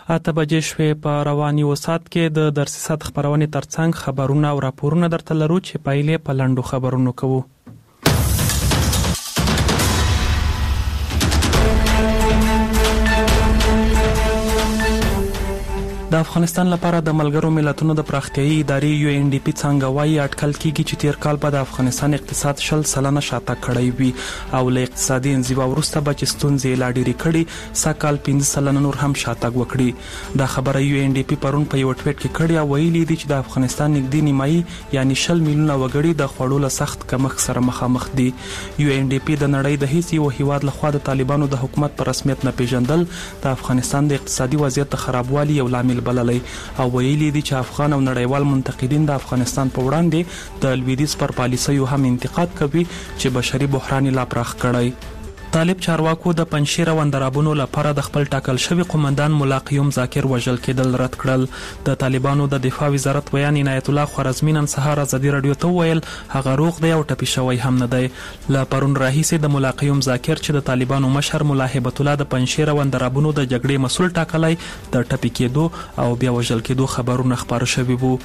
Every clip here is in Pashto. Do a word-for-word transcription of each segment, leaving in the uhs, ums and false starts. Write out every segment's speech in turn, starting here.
اته بجې شوې. په رواني وسات کې د درسي سات خبرونې ترڅنګ خبرونه او راپورونه درته لرو چې پایلې په لنډو خبرونو کوو. د افغانستان لپاره د ملګرو ملتونو د پراختیایي ادارې یو ان ډي پی څنګه وايي اټکل کیږي چې تیر کال په د افغانستان اقتصاد شل سلنه شاته کړی وي او له اقتصادي انزوا وروسته به چې ستونزې لا ډېرې کړي سږ پنځه سلنه نور هم شاته وکړي. دا خبره یو ان ډي پی پرون په یو ټویټ کې کړې او ویلي دي چې د افغانستان نږدې نیمایي یعنی شل میلیونه وګړي د خوړو له سخت کمښت سره مخامخ دي. یو ان ډي پی د نړۍ د هیڅ یو هیواد لخوا د طالبانو د حکومت په رسمیت نه پیژندل د افغانستان د اقتصادي وضعیت د خرابوالي یو لامل بللی او ویلي دي چې افغان او نړیوال منتقدین د افغانستان په وړاندې د لویدیځ پر پالیسیو هم انتقاد کوي چې بشري بحران لا پراخ کړی. طالب چارواکو د پنجشیر او اندرابونو لپاره د خپل ټاکل شوی قومندان ملا قیوم ذاکر وژل کېدل رد کړل. د طالبانو د دفاع وزارت ویان عنایت الله خوارزمي نن سهار ازادي رادیو ته ویل هغه روغ دی او ټپي شوی هم نه دی. له پرون راهیسې د ملا قیوم ذاکر چې د طالبانو مشر ملا هیبت الله د پنجشیر او اندرابونو د جګړې مسؤل ټاکلی د ټپي کېدو او بیا وژل کېدو خبرونه خپاره شوي وو.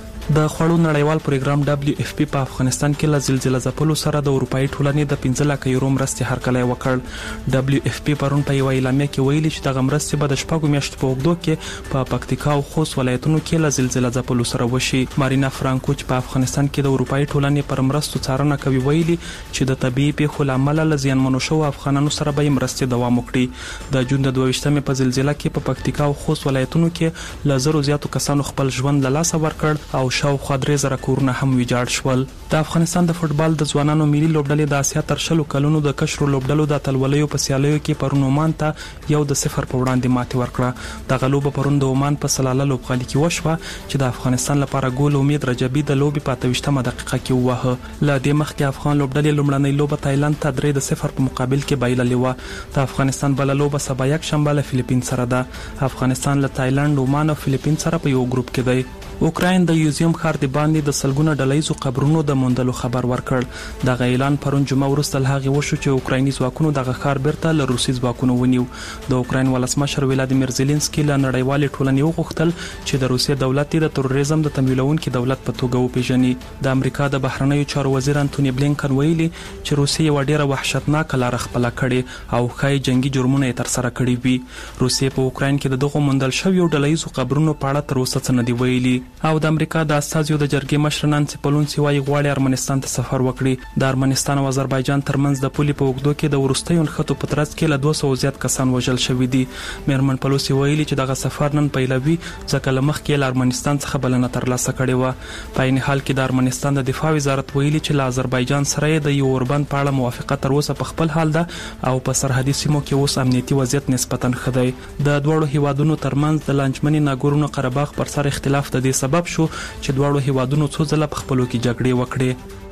د خوړو نړیوال پروګرام دبليو اف پی په افغانستان کې له زلزلې ځپلو سره د اروپאי ټولنې د پنځه لکه یورو مرستې هرکلی وکړ. دبليو اف پی پرون په یوه اعلامیه کې ویلي چې دغه مرستې به د شپږو میاشتو په اوږدو کې په پکتیکا او خوست ولایتونو کې له زلزلې ځپلو سره وشي. مارینا فرانکو چې په افغانستان کې د اروپאי ټولنې پر مرستو څارنه کوي ویلي چې د طبيعي پیښو له امله له زیانمنو شوو افغانانو سره به مرستې دوام وکړي. د جون د دوه ویشتمې په زلزلې کې په پکتیکا او خوست ولایتونو کې له زرو زیاتو کسانو خپل ژوند له لاسه ورکړ او شاوخوا درې زره کورونه هم ویجاړ شول. د افغانستان د فوتبال د ځوانانو ملي لوبډلې د اسیا تر شلو کلونو د کشرو لوبډلو د اتلولیو په سیالیو کې پرون عمان ته یو د صفر په وړاندې ماتې ورکړه. دغه لوبه پرون د عمان په سلاله لوبغالي کې وشوه چې د افغانستان لپاره ګول امید رجبي د لوبې په اته ویشتمه دقیقه کې ووهه. له دې مخکې افغان لوبډلې لومړنۍ لوبه تایلند ته درې د صفر په مقابل کې بایللې وه. د افغانستان بله لوبه سبا یک شنبه له فلیپین سره ده. افغانستان له تایلند، عمان او فلیپین سره په یو ګروپ کې دی. اوکراین د یوزیم ښار د باندې د سلګونه ډلهیزو قبرونو د موندلو خبر ورکړ. دغه اعلان پرون جمعه وروسته له هغې وشو چې اوکرایني ځواکونو دغه ښار بیرته له روسي ځواکونو ونیو. د اوکراین ولسمشر ولادیمیر زيلنسکي له نړیوالې ټولنې وغوښتل چې د روسیې دولت د تروریزم د تمویلونکي دولت په توګه وپیژني. د امریکا د بهرنیو چارو وزیر انټونی بلینکن ویلي چې روسیې یو ډیره وحشتناکه لاره خپله کړې او ښایي جنگي جرمونه یې ترسره کړي وي. روسیې په اوکراین کې د دغو موندل شویو ډلهیزو قبرونو په اړه تر اوسه څه نه دي ویلي. او د امریکا د استازیو د جرګې مشر نانسي پلونسي وايي غواړي ارمنستان ته سفر وکړي. د ارمنستان او آذربایجان ترمنځ د پولې په اوږدو کې د وروستیو نښتو په ترڅ کې له دوه سوه زیات کسان وژل شوي دي. میرمن پلوسی ویلي چې دغه سفر نن پیلوي ځکه له مخکې له ارمنستان څخه بلنه ترلاسه کړې وه. په عین حال کې د ارمنستان د دفاع وزارت ویلي چې له آذربایجان سره یې د یوربند په اړه موافقه تر اوسه په خپل حال ده او په سرحدي سیمو کې اوس امنیتي وضعیت نسبتا ښه دی. د دواړو هیوادونو ترمنځ د لانجمنې ناګورنو قرهباغ پر سر اختلاف د دې سبب شو چې دواړو هیوادونو څو ځله په خپلو کې جګړې وکړې.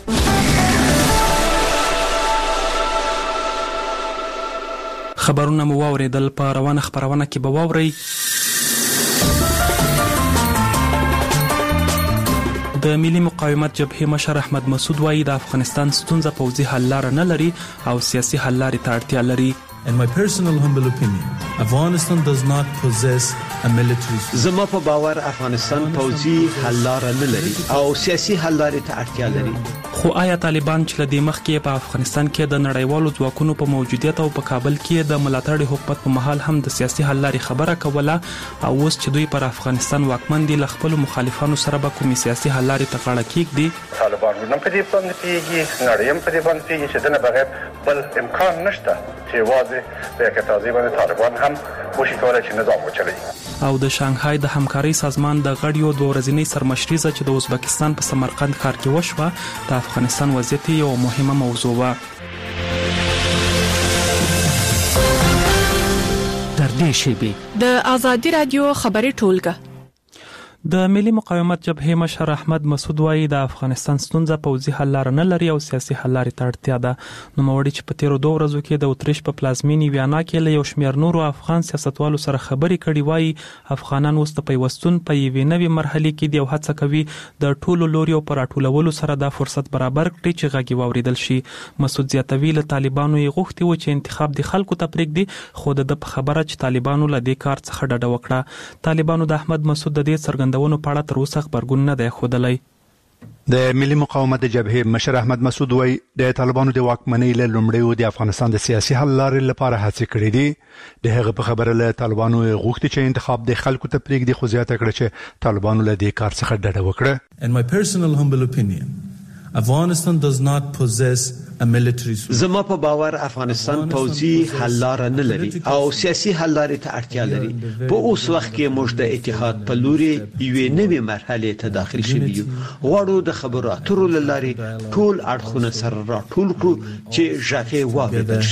خبرونه مو واوریدل. په روانه خبرونه کې به واورئ د ملي مقاومت جبهې مشر احمد مسعود وايي د افغانستان ستونزه پوځي حل لاره نه لري او سیاسي حل لارې ته اړتیا لري. In my personal humble opinion, Afghanistan does not possess a military solution. زما په باور افغانستان پوځي حل لاره نه لري او سیاسي حل لارې ته اړتیا لري. خو آیا طالبان چې له دې مخکې په افغانستان کې د نړیوالو ځواکونو په موجودیت او په کابل کې د ملاتړ حکومت په مهال هم د سیاسي حل لارې خبره کوله او اوس چې دوی پر افغانستان واکمن دي له خپلو مخالفانو سره به کومې سیاسي حل لارې ته غاړه کېږدي؟ طالبان هم په دې باندې پوهېږي، نړۍ هم په دې باندې پوهېږي چې دنه بغیر بل امکان نشته چې یوازې په یک تازه باندې طالبان هم وشي کولای چې نظام وچلوي. او د شانګهای د همکارۍ سازمان د غړیو دوه ورځنۍ سرمشریزه چې د ازبکستان په سمرقند ښار کې وشوه د افغانستان وضعیت یو مهمه موضوع وه. در دې شیبې د آزادي رادیو خبري ټولګه د ملي مقاومت جبهې مشر احمد مسعود وایي د افغانستان ستونزه پوځي حل لاره نه لري او سیاسي حل لارې ته اړتیا ده. نوموړي چې په تیرو دوه ورځو کې د اتریش په پلازمینې ویانا کې له یو شمېر نورو افغان سیاستوالو سره خبرې کړې وایي افغانان اوس د پیوستون په یوې نوې مرحلې کې دي او هڅه کوي د ټولو لوریو پر راټولولو سره دا فرصت برابر کړي چې غږ واوریدل شي. مسعود زیاتوي له طالبانو یې غوښتي و چې انتخاب د خلکو ته پرېږدي خو د په خبره چې طالبانو له دې کار څخه ډډه وکړه. طالبانو د احمد مسعود د دې څرګندونو په اړه تر اوسه خبرګون نه دی ښودلی. د ملي مقاومت د جبهې مشر احمد مسعود وایي د طالبانو د واکمنۍ له لومړیو د افغانستان د سیاسي حل لارې لپاره هڅې کړې دي. د هغه په خبره له طالبانو غوښتي چې انتخاب د خلکو ته پرېږدي خو زیاته کړه چې طالبانو له دې کار څخه ډډه وکړه. In my personal humble opinion, Afghanistan does not possess a military solution. زما په باور افغانستان پوځي حل لاره نه لري او سیاسي حل لارې ته اړتیا لري. په اوس وخت کې موږ د اتحاد په لوري یوې نوې مرحلې ته داخل شوي یو. غواړو د خبرو اترو له لارې ټول اړخونه سره راټول کړو چې غږ واوریدل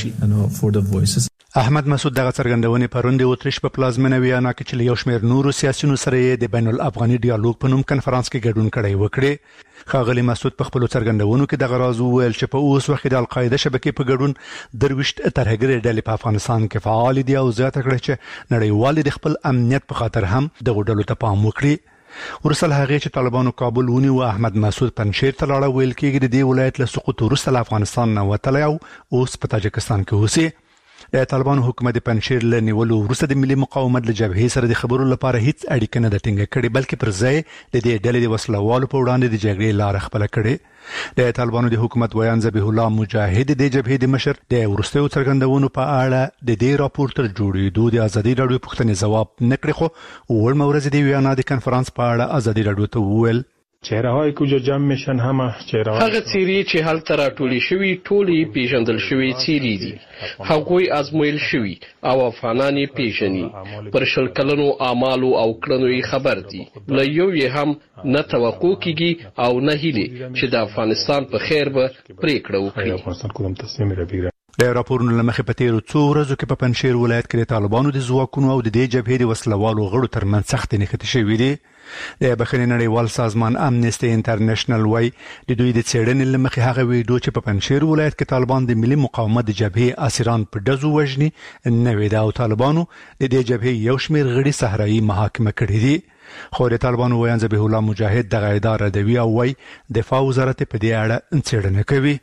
شي. احمد مسعود دغه څرګندونې پرون د اتریش په پلازمینه ویانا کې چې یو شمېر نورو سیاسيونو سره یې د بین الافغاني ډیالوګ په نوم کنفرانس کې ګډون کړی وکړي. ښاغلي مسعود په خپل څرګندونو کې دغه راز وویل چې په اوس وخت د القاعده شبکې په ګډون درويشت ترهګري ډلې په افغانستان کې فعال دي او زیاته کړه چې نړیوال د خپل امنیت په خاطر هم دغه ډلو ته پام وکړي. ورسل هغه چې طالبانو کابل ونیو احمد مسعود پنځیر ته لاړ ویل کېږي د دې ولایت له سقوط وروسته افغانستان نه وتلی او اوس په تاجکستان کې اوسي. د طالبانو حکومت د پنځیر له نیولو وروسته د ملي مقاومت له جبهې سره د خبرو لپاره هیڅ اړیکه نه ده ټینګه کړې بلکې پر ځای د دې ډلې د وسلوالو په وړاندې د جګړې لار خپل کړې. د طالبانو د حکومت ویان ذبیح الله مجاهد د جبهې د مشر د ورستیو څرګندونو په اړه د دې راپور تر جوړېدو د ازادي راډیو پوښتنې ځواب نه کړی خو وړ مورز د ویانا د کنفرانس په اړه ازادي راډیو ته وویل چهره‌های کجا جمع میشن همه چهره‌های هغه څیرې چې هلته راټولې شوي ټولې پیژندل شوي څیرې دي. هغوی ازمویل شوي او افغانان یې پیژني. پر شل کلنو اعمالو او کړنو یې خبر دي. له یو یې هم نه توقع کیږي او نه هیلې چې د افغانستان په خیر به پریکړه وکړي. افغانستان کوم تصمیم لري. د راپورونو لمخې په تیرو څو ورځو کې په پنځیر ولایت کې د طالبانو د ځواکونو او د دې جبهې د وسلوالو غړو ترمنځ سختې نښتې شوې دي. د بخښنې نړیوال سازمان امنيستي انټرنیشنل وايي د دوی د څېړنې لمخې هغه ویډیو چې په پنځیر ولایت کې طالبان د ملي مقاومت د جبهې اسیران په ډزو وژني نوې ده او طالبانو د دې جبهې یو شمېر غړي صحرایي محاکمه کړي دي. خو د طالبانو ویان ذبیح الله مجاهد دغه اداره ردوي او وايي دفاع وزارت په دې اړه څېړنه کوي.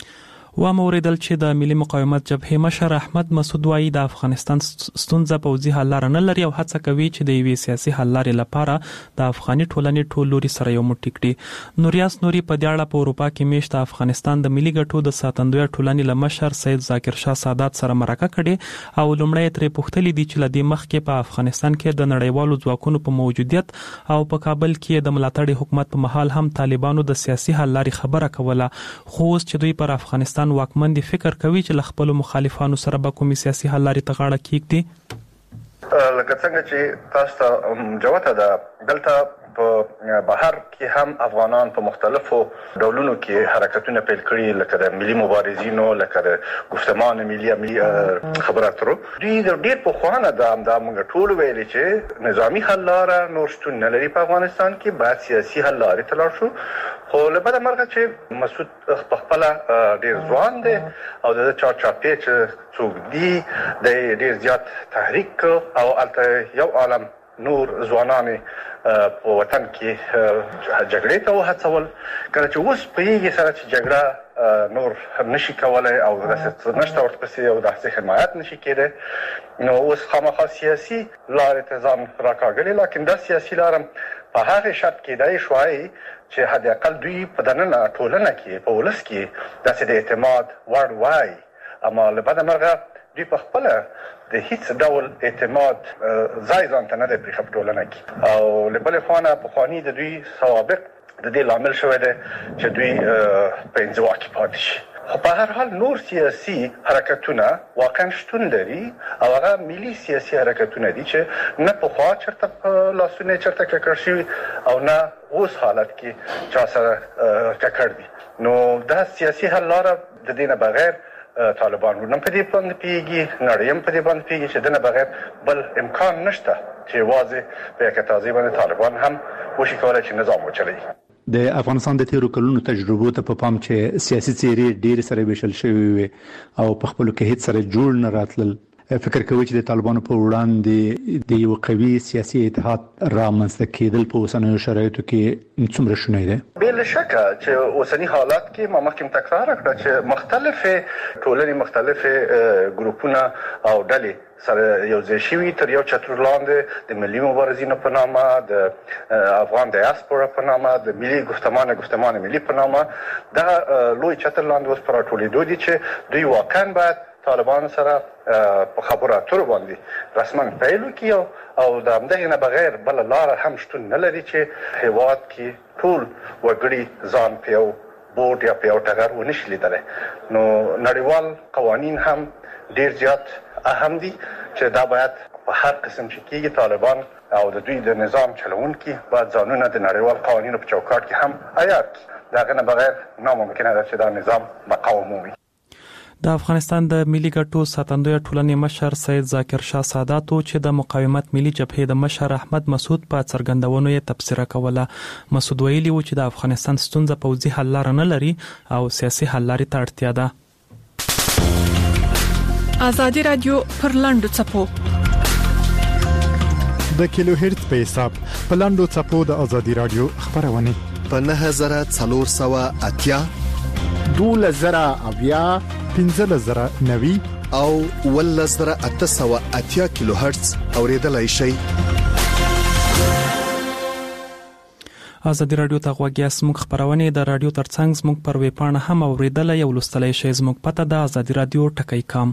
و موریدل چې د ملي مقاومت جبهې مشر احمد مسعود وایي د افغانستان ستونزه پوځي حل لاره نه لري او هڅه کوي چې د یوې سیاسي حل لارې لپاره د افغاني ټولنې ټول لوري سره یو موټی کړي. نوریاس نوري په دې اړه په اروپا کې میشت افغانستان د ملي ګټو د ساتندوی ټولنې له مشر سید ذاکر شاه سادات سره مرکه کړې او لومړی ترې پوښتلي دي چې له دې مخکې په افغانستان کې د نړیوالو ځواکونو په موجودیت او په کابل کې د ملاتړ حکومت په محل هم طالبانو د سیاسي حل لارې خبره کوله خو اوس چې دوی پر افغانستان واکمن دي فکر کوي چې له خپل مخالفانو سره به کومي سیاسي حل لارې ته غاړه کېږدي. لکه څنګه چې تاسو ته جوته ده دلته په بهر کې هم افغانان په مختلفو ډولونو کې حرکتونه پیل کړي لکه د ملي مبارزینو لکه د گفتمان ملي ملي خبراترو دوی د ډیر په خوانه د د موږ ټول ویلي چې نظامی حل لاره نور شتون نه لري په افغانستان کې بعد سیاسي حل لارې تلل شو. خو له بده مرغه چې مسعود په خپل ډیر ځوان دی او د چا چا پیچ څوک دی د ډیر زیات تحریک او الته یو عالم نور ځوانانه په وطن کې جګړې ته وهڅول کله چې اوس په یوه سره چې جګړه نور نشي کولای او د نشته ورپسې او د حمایت نشي کېده نو اوس خامخا سیاسي لارې ته ځان راکاږلي لکه دا سیاسي لارم په هغه شرط کې دی شوي چې حد اقل دوی په دننه ټولنه کې په ولس کې داسې د اعتماد وړ وای اما له بده مرغه دوی په خپل د هیڅ ډول اعتماد ځای ځان ته نه دی پرې په ټولنه کې او له بلې خوا په خواني د دوی سوابق د دې لامل شوی دی چې دوی په انزوا کې پاتې شي. خو په هر حال نور سیاسي حرکتونه واقعا شتون لري او هغه ملي سیاسي حرکتونه دي چې نه په خوا چرته په لاسونه چرته ککړ شي او نه اوس حالت کې چا سره ککړ دي. نو دا سیاسي حل لاره د دې نه بغیر طالبان ورنه په دې باندې پیږي نړۍ په دې باندې پیږي چې دنه بغیر بل امکان نشته چې واځي په یک تازه باندې طالبان هم وشي کولای چې نظام وچلوي. د افغانستان د تیرو کلونو تجربو ته په پام چې سیاسي څیرې ډېر سره ویشل شوی وي او په خپل کې هیڅ سره جوړ نه راتلل، فکر کوي چې د طالبانو په وړاندې د یو قوي سیاسي اتحاد رامنځته کېدل په اوسنیو شرایطو کې څومره شونی دی؟ بل شک چې اوسنی حالات کې ما مخکې تکرار کړ چې مختلفه ټولنې مختلفه ګروپونه او ډلې سره یو ځای شوي تر یو چتر لاندې د ملي مبارزینو په نامه، د افغان دیاسپورا په نامه، د ملي گفتمان گفتمان ملي په نامه دا لوی چتر لاندې اوس پر ټولېدو دي چې دوی واقعا باید طالبان سره په خبرو اترو باندې رسما پیل وکړي او د همدغه نه بغیر بل لار هم شتون نه لري چې هیواد کې ټول وګړي ځان په یو بورډ یا په یو ټغر ونشي لیدلی. نو نړیوال قوانین هم ډیر زیات اهم دي چې دا باید په هر قسم چې کېږي طالبان او د دوی د نظام چلوونکي باید ځانونه د نړیوال قوانینو په چوکاټ کې هم عیار کړي. د هغه نه بغیر ناممکنه ده چې دا نظام بقا ومومي. د افغانستان د ملي ګټو ساتندوی ټولنې مشر سید ذاکر شاه سادات چې د مقاومت ملي جبهې د مشر احمد مسعود په څرګندونو یې تبصره کوله. مسعود ویلي و چې د افغانستان ستونزه پوځي حل لار نه لري او سیاسي حل لارې ته اړتیا ده. آزادي رادیو پر لاندو چپو د کیلو هرتز په حساب په لاندو چپو د آزادي رادیو خبرونه په نه هزار څلور سوه اتیا دوله زره اویا پنځه زره نوي او ول زره اته سوه اتیا کیلو هرتز اوریدلای شي. آزادي رادیو ته غوږی اسموږ خبرونه د رادیو ترڅنګ زموږ پر ویب پاڼه هم اوریدلای او لوستلای شئ. زموږ پته د آزادي رادیو ټکی کام.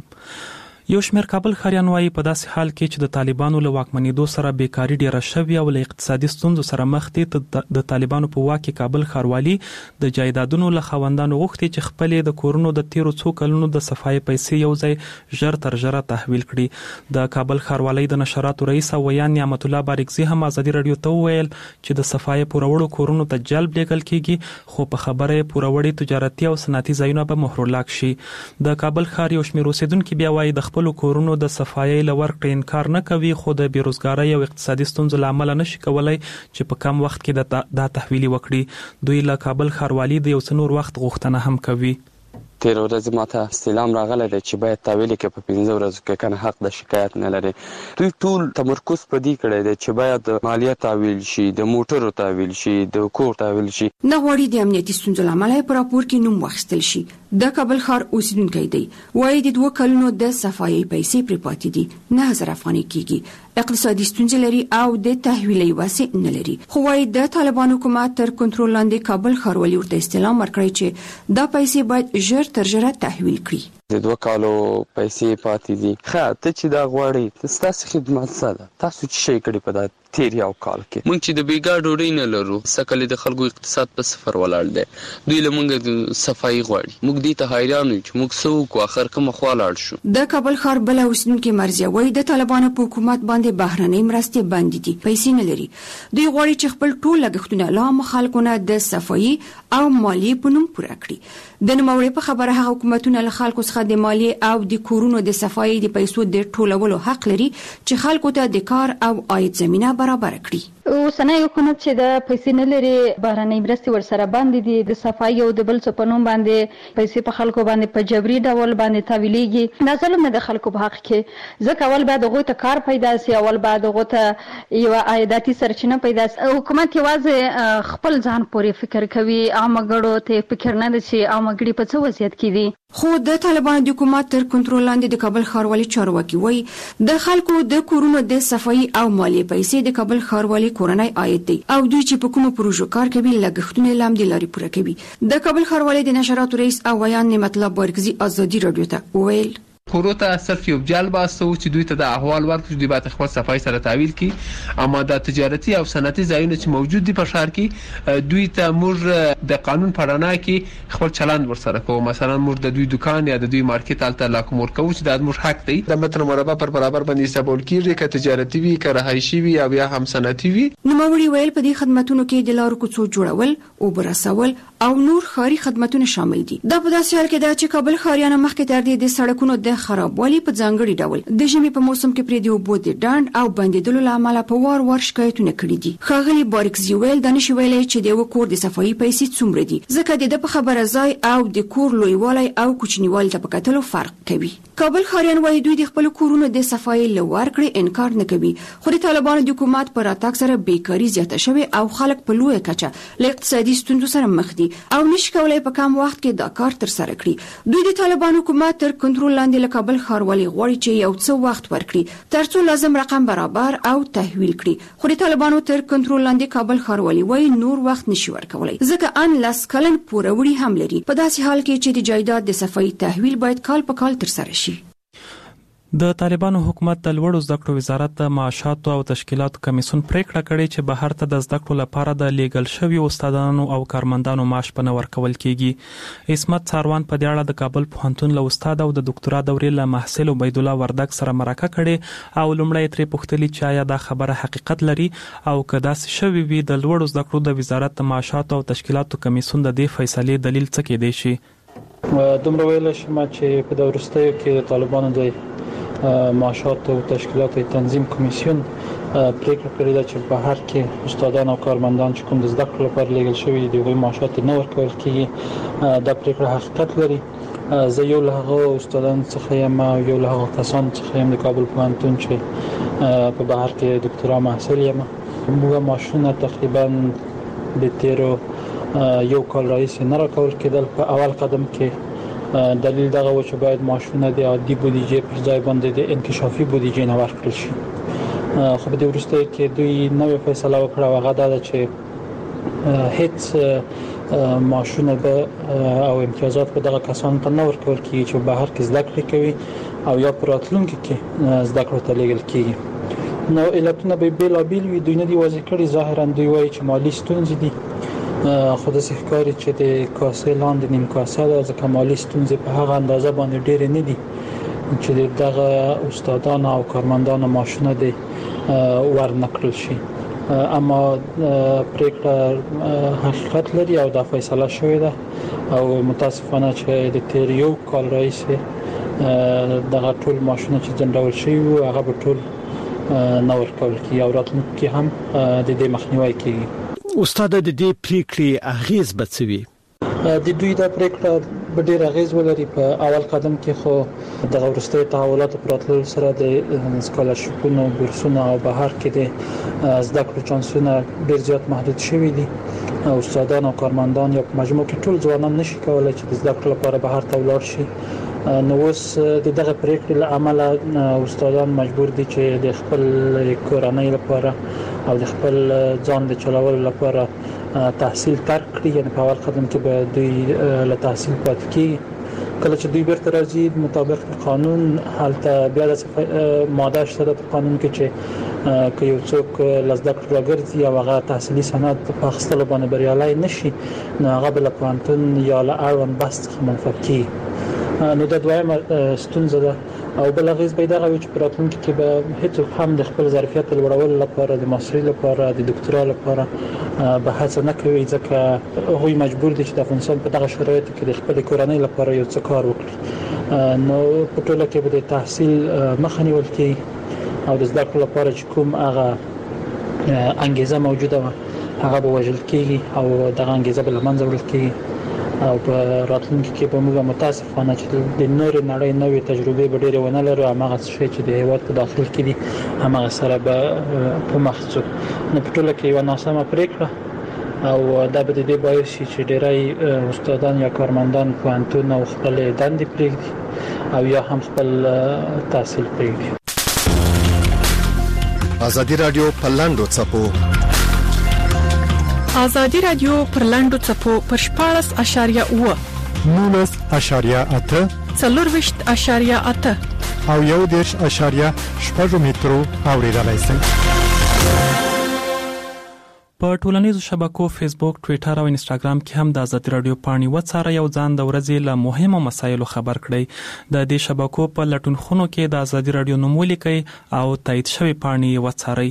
یو شمېر کابل ښاریان وایي په داسې حال کې چې د طالبانو له واکمنېدو سره بیکاری ډیره شوې او له اقتصادي ستونزو سره مخ دي، د طالبانو په واک کې کابل ښاروالي د جایدادونو له خاوندانو غوښتي چې خپلې د کورونو د تیرو څو کلونو د صفایي پیسې یو ځای ژر تر ژره تحویل کړي. د کابل ښاروالۍ د نشراتو رئیس ویان نعمت الله بارکزي هم آزادي رادیو ته وویل چې د صفایي پوروړو کورونو ته جلب لیږل کیږي، خو په خبره پوروړي تجارتي او صنعتي ځایونه به مهرلاک شي. د کابل ښار یو شمېر اوسیدونکي بیا وایي د خپل کورونو د صفایي لورکړې انکار نه کوي، خو د بیروزګارۍ او اقتصادي ستونزو لامل نشي کولای چې په کم وخت کې دا تحویل وکړي. دوی له کابل ښاروالۍ د یو څه نور وخت غوښتنه هم کوي. تیر ورځ ماته استعلام راغلی دی چې باید تحویل کې په پنځه ورځو کې کنه حق د شکایت نه لري. دوی ټول تمرکز په دې کړی دی چې باید مالیه تحویل شي، د موټرو تحویل شي، د کور تحویل شي. نه غواړي د امنیتي ستونزو لامل په راپور کې نوم واخیستل شي. د کابل ښار اوسیدونکي دی وایي د دوه کلونو د صفایي پیسې پرې پاتې دي، نه هزار افغانۍ کېږي، اقتصادي ستونزې لري او د تحویلي وسې نه لري. خو وایي د طالبان حکومت تر کنټرول لاندې کابل ښاروالي ورته استعلام ورکړی چې دا پیسې باید ژر تر ژره تحویل کړي. د دوه کالو پیسې پاتې دي. ښه ته چې دا غواړي ستاسو خدمت څه ده؟ تاسو چې شي کړی په دا تیر یو کال کې مونږ چې د بیګا ډوډۍ نه لرو، سکه د خلکو اقتصاد په صفر ولاړ دی. دوی له مونږ د صفایي غواړي، مونږ دې ته حیران یو چې موږ څه وکړو، اخر کومه خوا لاړ شو. د کابل ښار بل اوسیدونکي مرزیه وایي د طالبانو په حکومت باندې بهرنۍ مرستې بندې دي، پیسې نه لري. دوی غواړي چې خپل ټول لګښتونه له عامه خلکو نه د صفایي او مالیې په نوم پوره کړي. د نوموړي په خبره هغه حکومتونه له خلکو څخه د مالیې او د کورونو د صفایي د پیسو د ټولولو حق لري چې خلکو ته د کار او عاید زمينه برابر کړي. اوسنۍ حکومت چې د پیسې نه لري، بهرنۍ مرستې ورسره باندې دي، د صفایي او د بل څه په نوم باندې پیسې په خلکو باندې په جبري ډول باندې تحویلېږي. دا ظلم د خلکو په حق کې، ځکه اول باید هغوی ته کار پیدا سي، اول باید هغوی ته یوه عایداتي سرچینه پیدا سي. حکومت یوازې خپل ځان پورې فکر کوي، عامه ګړو ته فکر نه دی چې عامه ګړي په څه وضعیت کې دي. خو د طالبانو د حکومت تر کنټرول لاندې د کابل ښاروالي چارواکي وایي د خلکو د کورونو د صفایي او مالیې پیسې د کابل ښاروالي کورنۍ عاید دی او دوی چې په کومو پروژو کار کوي لګښتونه یې له همدې لارې پوره کوي. د کابل ښاروالي د نشراتو رئیس او ویان نعمت الله بارکزي آزادي رادیو ته وویل کورو ته صرف یو جال باسو چې دوی ته د احوال ورکړي دوی به خپل صفای سره تعویل کی اما د تجارتي او صنعتي ځایونه چې موجود دي په شهر کې دوی ته موږ د قانون په رڼا کې خپل چلند ورسره کوو مثلا موږ د دوی دکان یا د دوی مارکیټ الته لاکوم ورکو چې د موږ حق دی د متر مربع پر برابر باندې حسابول کیږي که تجارتي وي که رهایشي وي او یا هم صنعتي وي. نوموړي ویل په دې خدماتونو کې د لارو کوڅو جوړول او برسول او نور ښاري خدماتونه شامل دي. دا په داسې حال کې ده چې کابل ښاریانو مخکې تر دې د سړکونو د خرابوالي په ځانګړي ډول د ژمي په موسم کې پرې د اوبو د ډاند او بندیدلو لامل په وار وار شکایتونه کړي دي. ښاغلي باریکزي ویل د نشي ویلي چې د وکور د صفایي پیسې څومره دي ځکه د په خبره ځای او د کور لویوالی او کوچنیوالی ته په کتلو فرق کوي. کابل ښاریان وايي دوی د خپل کورونو د صفایي لور کړې انکار نه کوي خو د طالبانو د حکومت پر راتګ سره بیکاری زیاته شوې او خلک په لوی کچه له اقتصادي ستونزو سره مخ دي او نشي کولای په کم وخت کې دا کار تر سره کړي. دوی د طالبانو حکومت تر کنټرول لاندې له کابل ښاروالي غواړي چې یو څه وخت ورکړي ترڅو لازم رقم برابر او تحویل کړي خو د طالبانو تر کنټرول لاندې کابل ښاروالي وايي نور وخت نشي ورکولای ځکه ان لاس کلن پوروړي هم لري په داسې حال کې چې د جایداد د صفایي تحویل باید کال په کال تر سره شي. د طالبانو حکومت د لوړو زده کړو وزارت د معاشاتو او تشکیلاتو کمیسیون پریکړه کړې چې بهر ته د زده کړو لپاره د لیګل شوی استادانو او کارمندانو معاش په نه ورکول کیږي. عصمت څاروان په دې اړه د کابل پوهنتون له استاد او د ډاکټرا دورې له محصل عبید الله وردګ سره مرکه کړې او لومړی ترې پوښتنه چې آیا دا خبره حقیقت لري او کدا شوی وي د لوړو زده کړو د وزارت د معاشاتو او تشکیلاتو کمیسیون د دې فیصلې دلیل څه کې دی شي. دومره ویل شم چې په دورستیو کې د طالبانو د معاشات او تشکیلات تنظیم کمیسیون پریکړه کړې ده چې په هر کې استادان او کارمندان چې کوم د زده کړو لپاره لیږل شوي دي دوی معاشات نه ورکول کیږي. دا پریکړه حقیقت لري. زه یو له هغه استادان څخه یم او یو له هغه کسان څخه یم د کابل پوهنتون چې په بهر کې ډاکټرا محصل یم. موږ معاشونه تقریبا د تیرو یو کال راځي نه راکول کېدل. په اول قدم کې دلیل دغه و چې باید معاشونه د عادي بودیجې پر ځای باندې د انکشافي بودیجې نه ورکړل شي. خو په دې وروسته کې دوی نوې فیصله وکړه هغه دا ده چې هیڅ معاشونه به او امتیازات به دغه کسانو ته نه ورکول کیږي چې بهر کې زده کړې کوي او یا په راتلونکي کې زده کړو ته لیږل کیږي. نو علتونه به بېلابېل وي دوی نه دي واضح کړي. ظاهرا دوی وایي چې مالي ستونزې دي خو داسې ښکاري چې د کاسې لاندې نیم کاسه ده ځکه مالي ستونزې په هغه اندازه باندې ډېرې نه دي چې دغه استادانو او کارمندانو معاشونه دې ورنکړل شي. اما پریکړه حقیقت لري او دا فیصله شوې ده او متاسفانه چې د تیر یو کال راهیسې دغه ټول معاشونه چې ځنډول شوي وو هغه به ټول نه ورکول کیږي او راتلونکي کې هم د دې مخنیوی کیږي. استاد د دې پریکړې اغیز بڅوي د دوی د پریکړه به ډېر اغیز ولري. په اول قدم کې خو د ورستي تحولاتو پراتلو سره د سکالرشپونو بورسونو او بهر کې د زده کړو چانسونه ډېر زیات محدود شوي دي. استادان او کارمندان یا په مجموع کې ټول ځوانان نشي کولای چې د زده کړو لپاره بهر ته ولاړ شي. نو اوس د دغه پریکړې له امله استادان مجبور دي چې د خپل کورنۍ لپاره او د خپل ځان د چلولو لپاره تحصیل ترک کړي. یعنی په اول قدم کې به دوی له تحصیل پاتې کیږي. کله چې دوی بیرته راځي مطابق قانون هلته بیا د ماده شته په قانون کې چې که یو څوک لزده کړو راګرځي او هغه تحصیلي سند په اخیستلو باندې بریالي نشي نو هغه بل پوهنتون یا له اړوند بحث څخه منفعت کیږي. نو د دویمه ستونزه ده او بل غیز پیدا غوي چې پراتونکو کې به هیڅ هم د خپل ظرفیت لوړولو لپاره د ماستري لپاره د ډاکټرا لپاره به هڅه نه کوي ځکه هغوی مجبور دي چې د افغانستان په دغه شرایطو کې د خپل کورنۍ لپاره یو څه کار وکړي. نو په ټوله کې به د تحصیل مخه نیول کیږي او د زده کړو لپاره چې کوم هغه انګیزه موجوده وه هغه به وژل کیږي او دغه انګیزه به له منځه وړل کیږي. او په راتلونکي کې به موږ متاسفانه چې د نور نړۍ نوې تجربې به ډېرې ونه لرو. هماغه شی چې د هیواد په داخل کې دي هماغه سره به په مخ ځو. نو په ټوله کې یوه ناسمه پرېکړه او دا به د دې باعث شي چې ډېری استادان یا کارمندان پوهنتون او خپلې دندې پرېږدي او یا هم خپل تحصیل پرېږدي. ازادي راډیو په لاندو څپو ازادي راډیو پر لاندو څپو پر شپاړس اشاریه اوه نولس اشاریه اته څلورویشت اشاریه اته او یو دېرش اشاریه شپږ مترو اوریدلای شئ. په ټولنیزو شبکو فیسبوک، ټویټر او انسټاګرام کې هم د آزادي رادیو پاڼې وڅاره یو ځان د ورځې له مهمو مسایلو خبر کړئ. د دې شبکو په لټونخونو کې د آزادي رادیو نوم ولیکئ او تایید شوی پاڼې وڅارئ.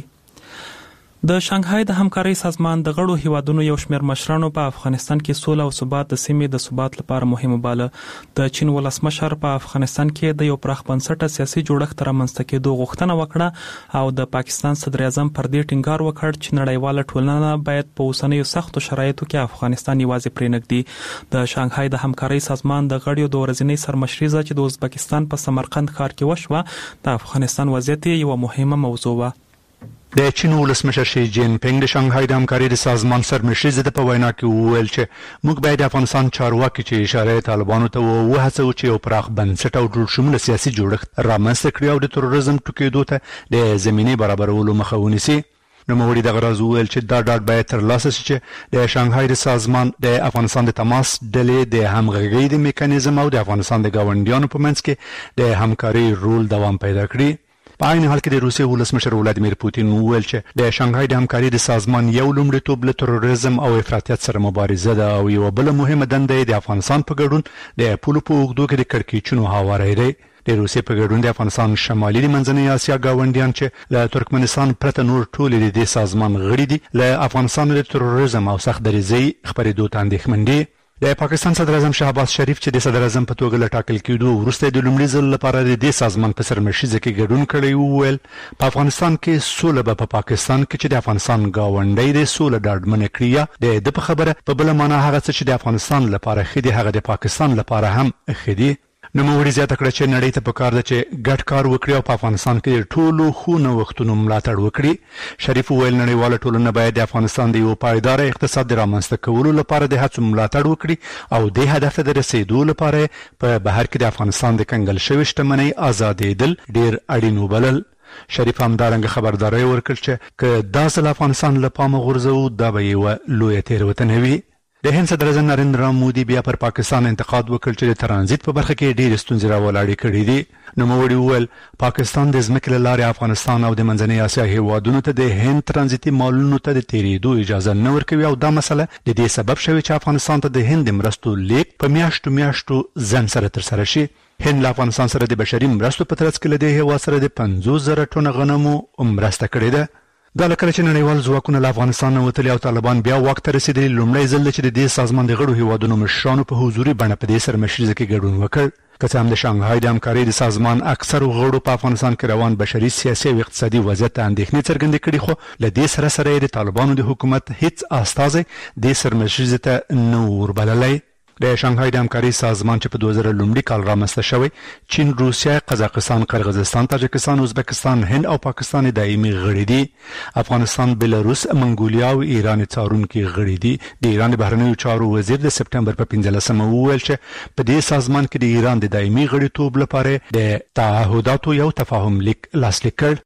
د شانګهای د همکارۍ سازمان د غړو هیوادونو یو شمېر مشرانو په افغانستان کې سوله او ثبات د سیمې د ثبات لپاره مهم وباله. د چین ولسمشر په افغانستان کې د یو پراخ بنسټه سیاسي جوړښت رامنځته کېدو غوښتنه وکړه او د پاکستان صدر اعظم پر دې ټینګار وکړ چې نړیواله ټولنه باید په اوسنیو سختو شرایطو کې افغانستان یوازې پرېنږدي. د شانګهای د همکارۍ سازمان د غړو د ورځنۍ سرمشري چې د ازبکستان په سمرقند ښار کې وشوه د افغانستان وضعیت یو مهمه موضوع وه. د چین ولسمشر شي جین پینګ د شانګهای د همکارۍ د سازمان سرمشري زده په وینا کې وویل چې موږ باید د افغانستان چارواکي چې اشاره طالبانو ته وهڅوو چې یو پراخ بنسټ او ټول شموله سیاسي جوړښت رامنځته کړي او د تروریزم ټوکېدو ته د زمینې برابرولو مخه ونیسي. نوموړي دغه راز وویل چې دا ډاډ باید ترلاسه شي چې د شانګهای د سازمان د افغانستان د تماس ډلې د همغږۍ د میکانیزم او د افغانستان د ګاونډیانو په منځ کې د همکارۍ رول دوام پیدا کړي. په عین حال کې د روسیې ولسمشر ولادیمیر پوتین وویل چې د شانګهای د همکارۍ د سازمان یو لومړیتوب له تروریزم او افراطیت سره مبارزه ده او یو بل مهمه دنده د افغانستان په ګډون د پولو په اوږدو کې د کړکېچونو هواری دی. د روسیې په ګډون د افغانستان شمالي د منځنۍ اسیا ګاونډیان چې له ترکمنستان پرته نور ټول د دې سازمان غړي دي له افغانستان د تروریزم او سخت دریځۍ خبرېدو ته اندېښمن دي. د پاکستان صدر اعظم شهباز شریف چې د صدر اعظم په توګه له ټاکل کېدو وروسته د لومړي ځل لپاره د دې سازمان په سرمشریزه کې ګډون کړی وویل په افغانستان کې سوله به په پاکستان کې چې د افغانستان ګاونډی د سوله ډاډمنه کړي د د په خبره په بل معنا هغه څه چې د افغانستان لپاره ښه دي هغه د پاکستان لپاره هم ښه دي. نوموړي زیاته کړه چې نړۍ ته پکار ده چې ګډ کار وکړي او په افغانستان کې ټولو ښو نوښتونو ملاتړ وکړي. شریف وویل نړیواله ټولنه باید د افغانستان د یو پایدار اقتصاد د رامنځته کولو لپاره د هڅو ملاتړ وکړي او دې هدف ته د رسیدو لپاره په بهر کې د افغانستان د کنګل شوی شتمنۍ آزادېدل ډېر اړین وبلل. شریف همدارنګه خبرداری ورکړ چې که دا ځل افغانستان له پامه غورځوو دا به یوه لویه تېروتنه وي. د هند صدر اعظم نریندرا مودي بیا پر پاکستان انتقاد وکړ چې د ترانزیت په برخه کې ډېرې ستونزې راولاړې کړې دي. نوموړي وویل پاکستان د ځمکې له لارې افغانستان او د منځنۍ اسیا هیوادونو ته د هند ترانزیتي مالونو ته د تېرېدو اجازه نه ورکوي او دا مسله د دې سبب شوې چې افغانستان ته د هند د مرستو لیږد په میاشتو میاشتو ځنډ سره ترسره شي. هند له افغانستان سره د بشري مرستو په ترڅ کې له دې هیواد سره د پنځوس زره ټنه غنمو مرسته کړې ده. دا لکه چې نړیوال ځواکونه له افغانستان نه وتلي او طالبان بیا واک ته رسېدلي لومړی ځل چې د دې سازمان د غړو هیوادونو مشرانو په حضوري بڼه په دې سرمشریزه کې ګډون وکړ. که څه هم د شانګهای د همکارۍ د سازمان اکثرو غړو په افغانستان کې روان بشري سیاسي او اقتصادي وضعیت ته اندېښنې څرګندې کړي خو له دې سره سره یې د طالبانو د حکومت هیڅ استازی دې سرمشریزه ته نه وربللی. د شانګهای د همکارۍ سازمان چې په دوه زره لومړي کال رامنځته شوی چین، روسیه، قزاقستان، قرغیزستان، تاجکستان، ازبکستان، هند او پاکستان دایمي غړي دي. افغانستان، بلاروس، منګولیا او ایران څارونکي غړي دي. د ایران د بهرنیو چارو وزیر د سپټمبر په پنځلسمه وویل چې په دې سازمان کې د ایران د دایمي غړیتوب لپاره د تعهداتو یو تفاهم لیک لاسلیک کړ.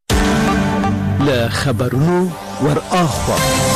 له خبرونو ور اخوا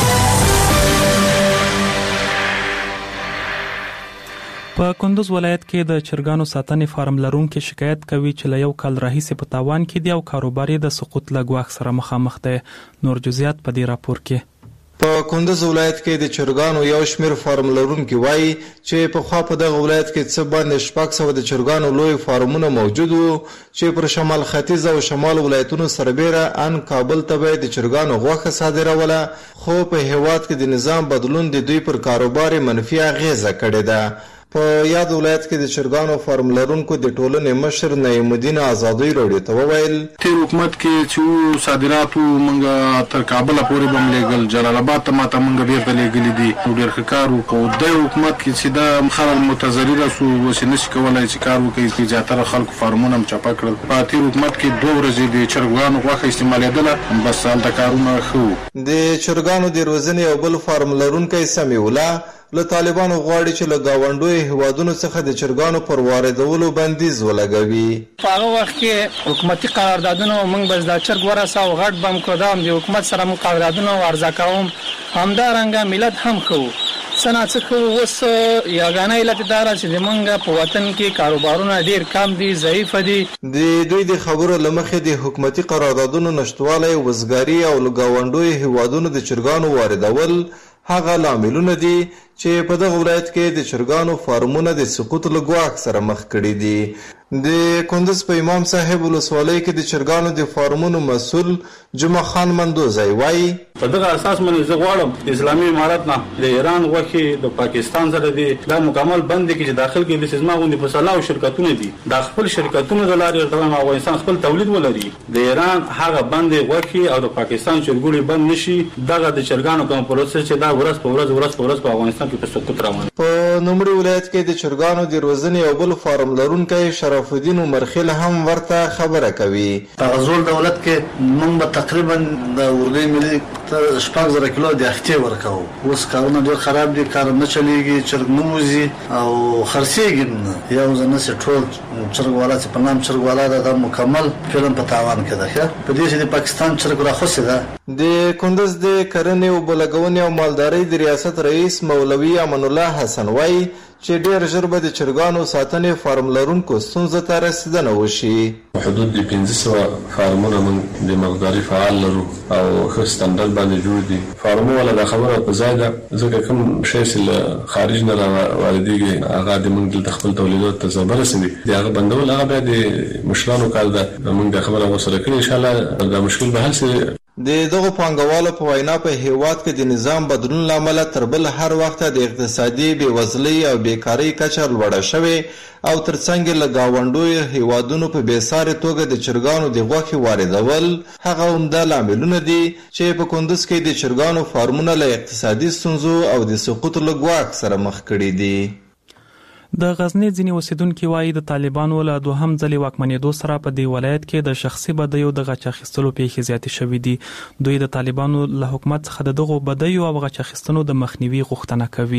په کندوز ولایت کې د چرګانو ساتنې فارم لرونکي شکایت کوي چې له یو کال راهیسې په تاوان کې دی او کاروبار یې د سقوط له ګواښ سره مخامخ دی. نور جزئیات په دې راپور کې. په کندوز ولایت کې د چرګانو یو شمېر فارم لرونکي وایي چې پخوا په دغه ولایت کې څه باندې شپږ سوه د چرګانو لوی فارمونه موجود وو چې پر شمال ختیځ او شمال ولایتونو سربیره ان کابل ته به د چرګانو غوښه صادروله، خو په هیواد کې د نظام بدلون د دوی پر کاروبار منفي اغیزه کړې ده. په یاد ولایت کې د چرګانو فارم لرونکو د ټولنې مشر نعیم الدین آزادی راډیو ته وویل تیر حکومت کې چې صادراتو مونږ تر کابل پورې بم لېږل، جلال آباد ته ماته مونږ بیرته لېږلي دي. ډېر ښه کار وکړو. د حکومت کې چې دا خلک متضرره سو اوس یې نشي کولی چې کار وکړي. زیاتره خلکو فارمونه هم چپه کړل. په تیر حکومت کې دوه ورځې د چرګانو غوښه استعمالېدله، بس هلته کارونه ښه وو. د چرګانو د روزنې یو بل فارم لرونکی سمیع الله له طالبانو غواړي چې له ګاونډیو هیوادونو څخه د چرګانو پر واردولو بندیز ولګوي. په هغه وخت کې حکومتي قراردادونه موږ بس دا چرګ ورساو غټ بم کړو، د حکومت سره موږ قراردادونه ورزا کوم، همدارنګه ملت هم خو څه کوو اوس یاګانه علت دا را چې زمونږ په وطن کې کاروبارونه ډېر کم دي، ضعیفه دي. د دوی د خبرو له مخې د حکومتي قراردادونو نشتوالی، وزګاري او له ګاونډیو هیوادونو د چرګانو واردول هغه لاملونه دي چې په دغه ولایت کې د چرګانو فارمونه د سقوط له ګواښ سره مخ کړي دي. د کندز په امام صاحب ولسوالۍ کې د چرګانو د فارمونو مسؤل جمعه خان مندوزی وایي په دغه اساس باندې زه غواړم د اسلامي امارت نه د ایران غوښې د پاکستان سره دي دا مکمل بند دي چې داخل کې د سیزما غوندي په سلاو شرکتونه دي د خپل شرکتونو د لارې ارتباط افغانستان خپل تولید ولري. د ایران هغه بند غوښې او د پاکستان چرګوړي بند نشي. دغه د چرګانو کوم پروسس چې دا ورځ په ورځ ورځ په ورځ په افغانستان کې په سقوط روان. په نوموړي ولایت کې د چرګانو د روزنې او بل فارم لرونکي شرف الدین عمرخیل هم ورته خبره کوي. تغزل دولت کې موږ به تقریبا د ورګي ملي شپږ زره کیلو د اختیار ورکاو. اوس کارونه ډېر خراب دي، کار نه چلیږي، چرګ نه موزي او خرڅېږي نه. یو ځنه سي ټول چرګ والا چې په نام چرګ والا د مکمل فلم په تاوان کې ده. په دې چې د پاکستان چرګ راخوسي ده. د کندز د کرنې او بلګونې او مالدارۍ د ریاست رئیس مولوي امان الله حسن وایي چې ډېر ژر به د چرګانو ساتنې فارم لرونکو ستونزو ته رسیدنه وشي. حدود د پنځه سوه فارمونه موږ د مالدارۍ فعال لرو او ښه سټنډرډ باندې جوړ دي. فارمونه والا دا خبره په ځای ده ځکه کوم شی چې له خارج نه راواردېږي هغه د موږ دلته خپل تولیدات ته ضربه رسوي. د هغه بندول هغه بیا د مشرانو کار ده. موږ دا خبره ورسره کړې انشاءالله دا مشکل به حل شي. د دغه پانګوالو په وینا په هیواد کې د نظام بدلون لامل تر بل هر وخت د اقتصادي بېوزلۍ او بیکارۍ کچه لوړه شوې او ترڅنګ له ګاونډیو هیوادونو په بېسارې توګه د چرګانو د غوښې واردول هغه عمده لاملونه دي چې په کندز کې د چرګانو فارمونه له اقتصادي ستونزو او د سقوط له ګواښ سره مخ کړي دي. د غزنی ځینې اوسیدونکي وایي د طالبانو له دوهم ځلې واکمنېدو سره په دې ولایت کې د شخصي بدیو د غچ اخیستلو پیښې زیاتې شوې دي. دوی د طالبانو له حکومت څخه د دغو بدیو او غچ اخیستنو د مخنیوي غوښتنه کوي.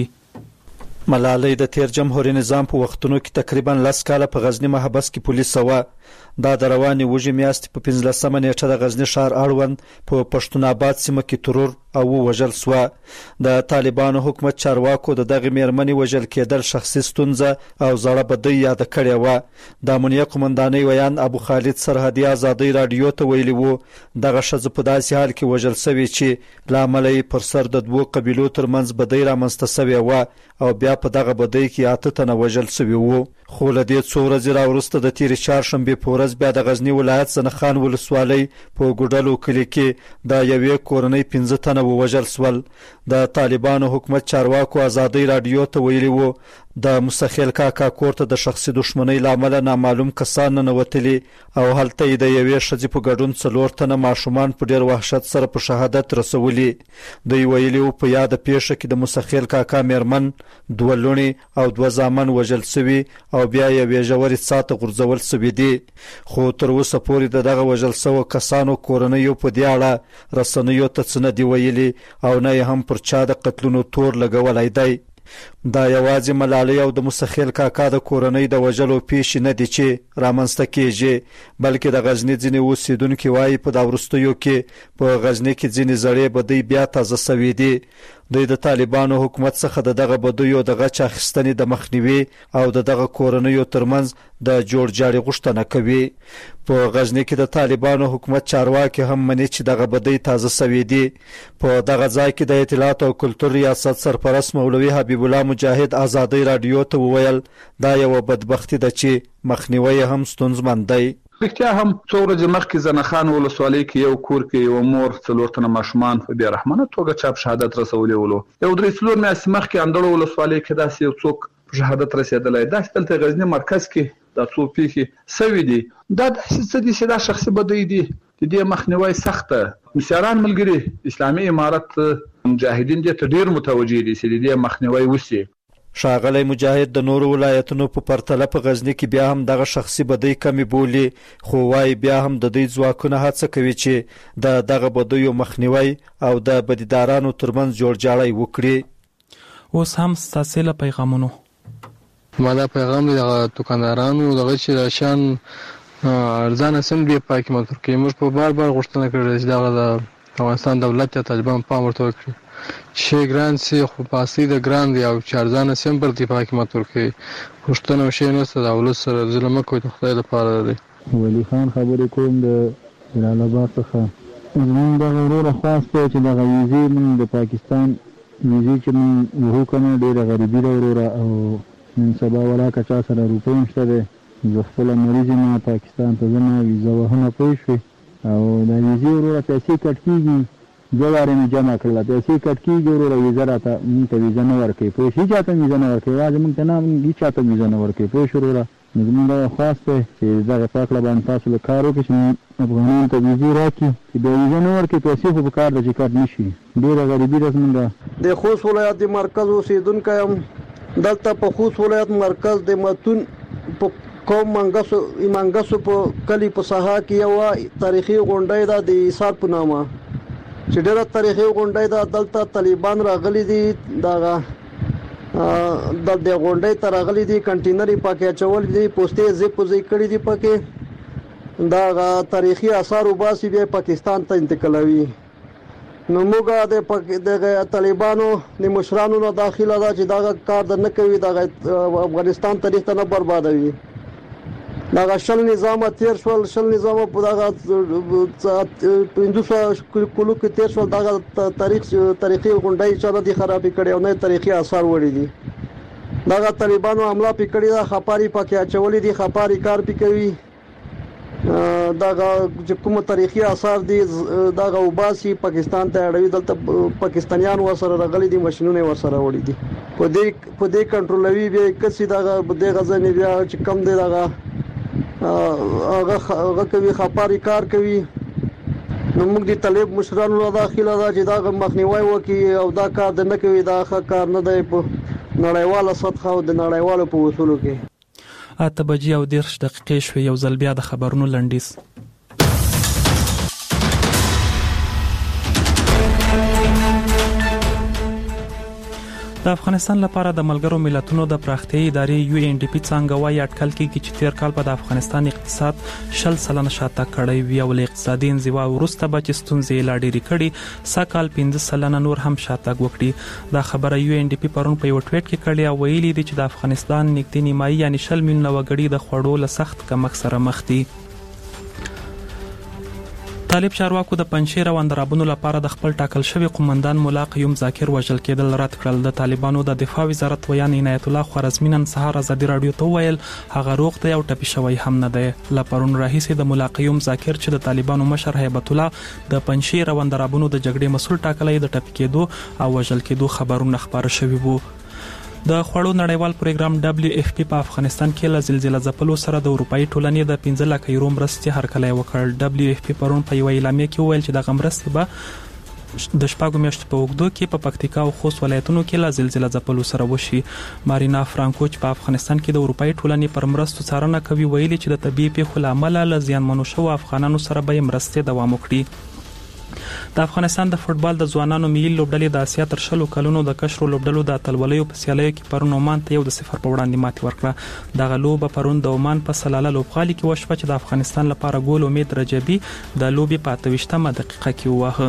ملالۍ د تیر جمهوریت نظام په وختونو کې تقریبا لس کاله په غزنی محبس کې پولیس وه. دا د روانې وږي میاشتې په پنځلسمه نیټه د غزنی ښار اړوند په پښتون آباد سیمه کې ترور او وژل سوه. د طالبانو حکومت چارواکو د دغه میرمنې وژل کېدل شخصي ستونزه او زړه بدۍ یاده کړې وه. د امنیه قومندانۍ ویان ابو خالد سرحدي ازادۍ راډیو ته ویلي وو دغه ښځه په داسې حال کې وژل سوې چې له امله یې پر سر د دوو قبیلو ترمنځ بدۍ رامنځته سوې وه او بیا په دغه بدۍ کې اته تنه وژل سوي وو. خو له دې څو ورځې راوروسته د تېرې چهارشنبې په ورځ بیا د غزني ولایت زنخان ولسوالۍ په ګوډلو کلي کې د یوې کورنۍ پنځه تنه ووژل سول. د طالبانو حکومت چارواکو ازادۍ راډیو ته ویلي وو د مستخیل کاکا کور ته د شخصي دښمنۍ له امله نامعلوم کسان ننوتلي او هلته یې د یوې ښځې په ګډون څلور تنه ماشومان په ډېر وحشت سره په شهادت رسولي. دوی ویلي وو په یاده پیښه کې د مستخیل کاکا میرمن، دوه لوڼې او دوه زامن وژل سوي او بیا یوې ژورې څاه ته غورځول سوي دي. خو تر اوسه پورې د دغه وژل سوو کسانو کورنیو په دې اړه رسنیو ته څه نه دي ویلي او نه یې هم پر چا د قتلونو تور لګولی دی. دا یوازې ملالۍ او د مستخیل کاکا د کورنۍ د وژلو پیښې نه دي چې رامنځته کیږي بلکې د غزني ځینې اوسیدونکي وایي په دا وروستیو کې په غزني کې ځینې زړې بدۍ بیا تازه سوي دي. دوی د طالبانو حکومت څخه د دغه بدیو د غچ اخیستنې د مخنیوي او د دغه کورنیو ترمنځ د جوړ جاړي غوښتنه کوي. په غزني کې د طالبانو حکومت چارواکي هم مني چې دغه بدۍ تازه سوي دي. په دغه ځای کې د اطلاعات او کلتور ریاست سرپرست مولوي حبیب الله مجاهد ازادۍ راډیو ته وویل دا یوه بدبختي ده چې مخنیوی هم ستونزمن دی. رښتیا هم څو ورځې مخکې زنخان ولسوالۍ کې یو کور کې یوه مور څلور تنه ماشومان په بې رحمانه توګه چا په شهادت رسولي ولو. یو درې څلور میاشتې مخکې اندړو ولسوالۍ کې داسې یو څوک په شهادت رسېدلی. داسې دلته غزني مرکز کې دا څو پیښې سوي دي. دا داسې څه دي چې دا شخصي بدۍ دي د دې مخنیوی سخت ده. مشران ملګري اسلامي امارت مجاهدین دې ته ډېر متوجه دي چې د دې مخنیوی وشي. ښاغلی مجاهد د نورو ولایتونو په پرتله په غزني کې بیا هم دغه شخصي بدۍ کمې بولي خو وایي بیا هم د دوی ځواکونه هڅه کوي چې د دغه بدیو مخنیوی او د بدیدارانو ترمنځ جوړجاړی وکړي. اوس هم ستاسې له پیغامونو ما دا پیغام دی دغه دوکاندارانو دغه چې د شان ارزانه سم بیا پاکې مطور کوي. موږ په بار بار غوښتنه کړې چې دغه د افغانستان دولت یا طالبان پام ورته وکړي شي ګران سي خو پاسې د ګران دی او چارزانه سم پر دفاع کې ماتور کوي پښتنو شي نه ستاسو اولس سره ظلم کوي د خدای لپاره دی. ولی خان خبرې کوم د جلال آباد څخه. زمونږ د غرور خاص ته چې د غویزي من د پاکستان ویزې چې من وهو کنه ډېره غریبي ده وروره او نن سبا ولا که چا سره روپۍ نشته دی زه خپله مریض یم پاکستان ته ځمه ویزه وهنه پوه شوې او د ویزې وروره پیسې کټ کېږي دوه وارې مې جمع کړله پیسې کټ کېږي وروره ویزه راته مونږ ته ویزه نه ورکوي پوه شوې هېچا ته ویزه نه ورکوي یوازې مونږ ته نه هېچا ته ویزه نه ورکوي پوه شو وروره نو زمونږ دغه خواست دی چې دغه پاکله باندې تاسو له کار وکړئ چې افغانانو ته ویزې راکړي چې بیا ویزه نه ورکړي پیسې خو په کار ده چې کټ نه شي ډېره غریبي ده زمونږ د خوست ولایت د مرکز اوسېدونکی یم دلته په خوست ولایت مرکز د متون په قوم منګسو منګسو په کلي په ساحه کې یو تاریخي غونډۍ ده د ایثار په نامه چې ډېره تاریخي غونډۍ ده دلته طالبان راغلي دي دغه د د غونډۍ ته راغلي دي کنټینرې پکې اچولي دي پوستې زی په زی کړي دي پکې دغه تاریخي آثار وباسي بیا پاکستان ته انتقالوي نو موږ د طالبانو د مشرانو نه داخله ده چې دغه کار د نه کوي دغه افغانستان تاریخ ته نه بربادوي دغه شل نظام تیر شول شل نظام په دغه پنځوس کلو کې تیر شول دغه تاریخ تاریخي غونډۍ چې نه دي خرابې کړي او نه تاریخي آثار وړي دي دغه طالبانو حمله پې کړې ده خپاري پکې اچولي دي خپاري کار پې کوي دغه چې کوم تاریخي آثار دي دغه وباسي پاکستان ته اړوي دلته پاکستانیان ورسره راغلي دي ماشینونه ورسره وړي دي په دې په دې کنټرولوي بیا کسي دغه د غزنی بیا چې کم دی دغه هغه هغه کوي خپاري کار کوي نو موږ د طالب مشرانو له داخله دا چې دا مخنیوي وکي او دا کار د نه کوي دا ښه کار نه دی په نړیواله سطحه او د نړیوالو په اصولو کې. اته بجې او دېرش دقیقې شوې یو ځل بیا د خبرونو لنډیز. د افغانستان لپاره د ملګرو ملتونو د پراختیایي ادارې یو ان ډي پی څنګه وايي اټکل کېږي چې تیر کال په د افغانستان اقتصاد شل سلنه شاته کړی وي او له اقتصادي انزوا وروسته به چې ستونزې لا ډېرې کړي سږ کال پنځه سلنه نور هم شاته وکړي. دا خبره یو ان ډي پی پرون په یو ټویټ کې کړې او ویلي دي چې د افغانستان نږدې نیمایي یعنی شل میلیونه وګړي د خوړو له سخت کمښت سره مخ دي. طالب چارواکو د پنجشیر او اندرابونو لپاره د خپل ټاکل شوی قومندان مولا قیوم ذاکر وژل کېدل رد کړل. د طالبانو د دفاع وزارت ویان عنایت الله خوارزمي نن سهار ازادي رادیو ته ویل هغه روغ دی او ټپي شوی هم نه دی. له پرون راهیسې د مولا قیوم ذاکر چې د طالبانو مشر هیبت الله د پنجشیر او اندرابونو د جګړې مسؤل ټاکلی د ټپي کېدو او وژل کېدو خبرونه خبر شوي وو. د خوړو نړیوال پروګرام دبليو اف پی په افغانستان کې له زلزلې ځپلو سره د اروپאי ټولنې د پنځه لک یورو مرستې هرکلی وکړ. دبليو اف پی پرون په یو اعلامیه کې وویل چې د مرستې به د شپږو میاشتو په اوږدو کې په پکتیکا او خوست ولایتونو کې له زلزلې ځپلو سره وشي. مارینا فرانکو چې په افغانستان کې د اروپאי ټولنې پر مرستو څارنه کوي ویلي چې د طبيعي پیښو له امله له زیانمنو شوو افغانانو سره به مرستې دوام وکړي. د افغانستان د فوتبال د ځوانانو ملي لوبډلې د اسیا تر شلو کلونو د کشرو لوبډلو د اتلولیو په سیالیو کې پرون عمان ته یو د صفر په وړاندې ماتې ورکړه. دغه لوبه پرون د عمان په سلاله لوبغالي کې وشوه چې د افغانستان لپاره ګول امید رجبي د لوبې په اته ویشتمه دقیقه کې وواهه.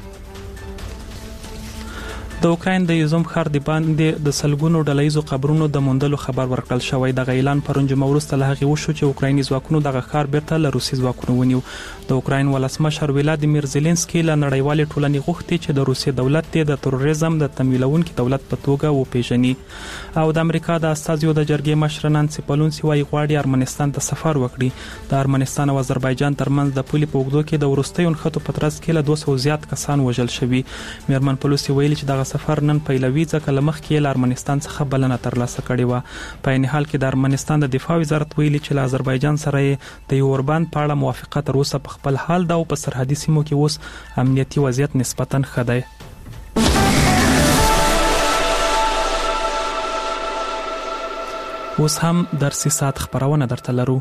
د اوکراین د یوزوم ښار د باندې د سلګونو ډلهیزو قبرونو د موندلو خبر ورکړل شوی. د اعلان پرون جمعه وروسته له هغې وشو چې اوکرایني ځواکونو دغه ښار بیرته له روسي ځواکونو ونیو. د اوکراین ولسمشر ولادیمیر زيلنسکي له نړیوالې ټولنې غوښتي چې د روسي دولت د تروریزم د تمویلونکي دولت په توګه وپیژني. او د امریکا د استازیو د جرګې مشر نانسي پلونسي وايي غواړي ارمنستان ته سفر وکړي. د ارمنستان او آذربایجان ترمنځ د پولې په اوږدو کې د وروستیو نښتو په ترڅ کې له دوه سوه زیات کسان وژل شوي. میرمن پلوسی ویلي چې دغه سفر نن پیلوي ځکه له مخکې له ارمنستان څخه بلنه ترلاسه کړې وه. په عین حال کې د ارمنستان د دفاع وزارت ویلي چې له آذربایجان سره د یو اوربند په اړه موافقه تر اوسه په خپل حال ده او په سرحدي سیمو کې اوس امنیتي وضعیت نسبتاً ښه دی. اوس هم درسي ساعت خبرونه درته لرو.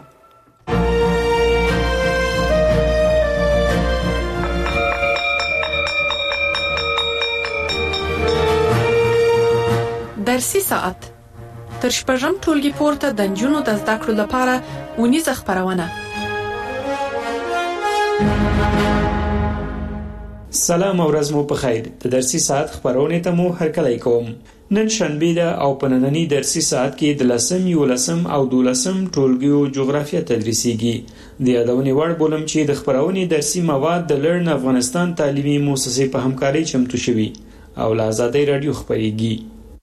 درسي ساعت تر شپږم ټولګي پورته د نجونو د زده کړو لپاره اونیزه خبرونه. سلام او ورځ مو په خیر. د درسي ساعت خبرونه ته مو هرکلی کوم. نن شنبه ده او په نننی درسي ساعت کې د لسم، یولسم او دولسم ټولګیو جغرافیه تدریسیږي. د یادونې وړ بولم چې د خبرونې درسي مواد د لرن افغانستان تعلیمي مؤسسې په همکارۍ چمتو شوي او له آزادۍ رادیو خپرېږي.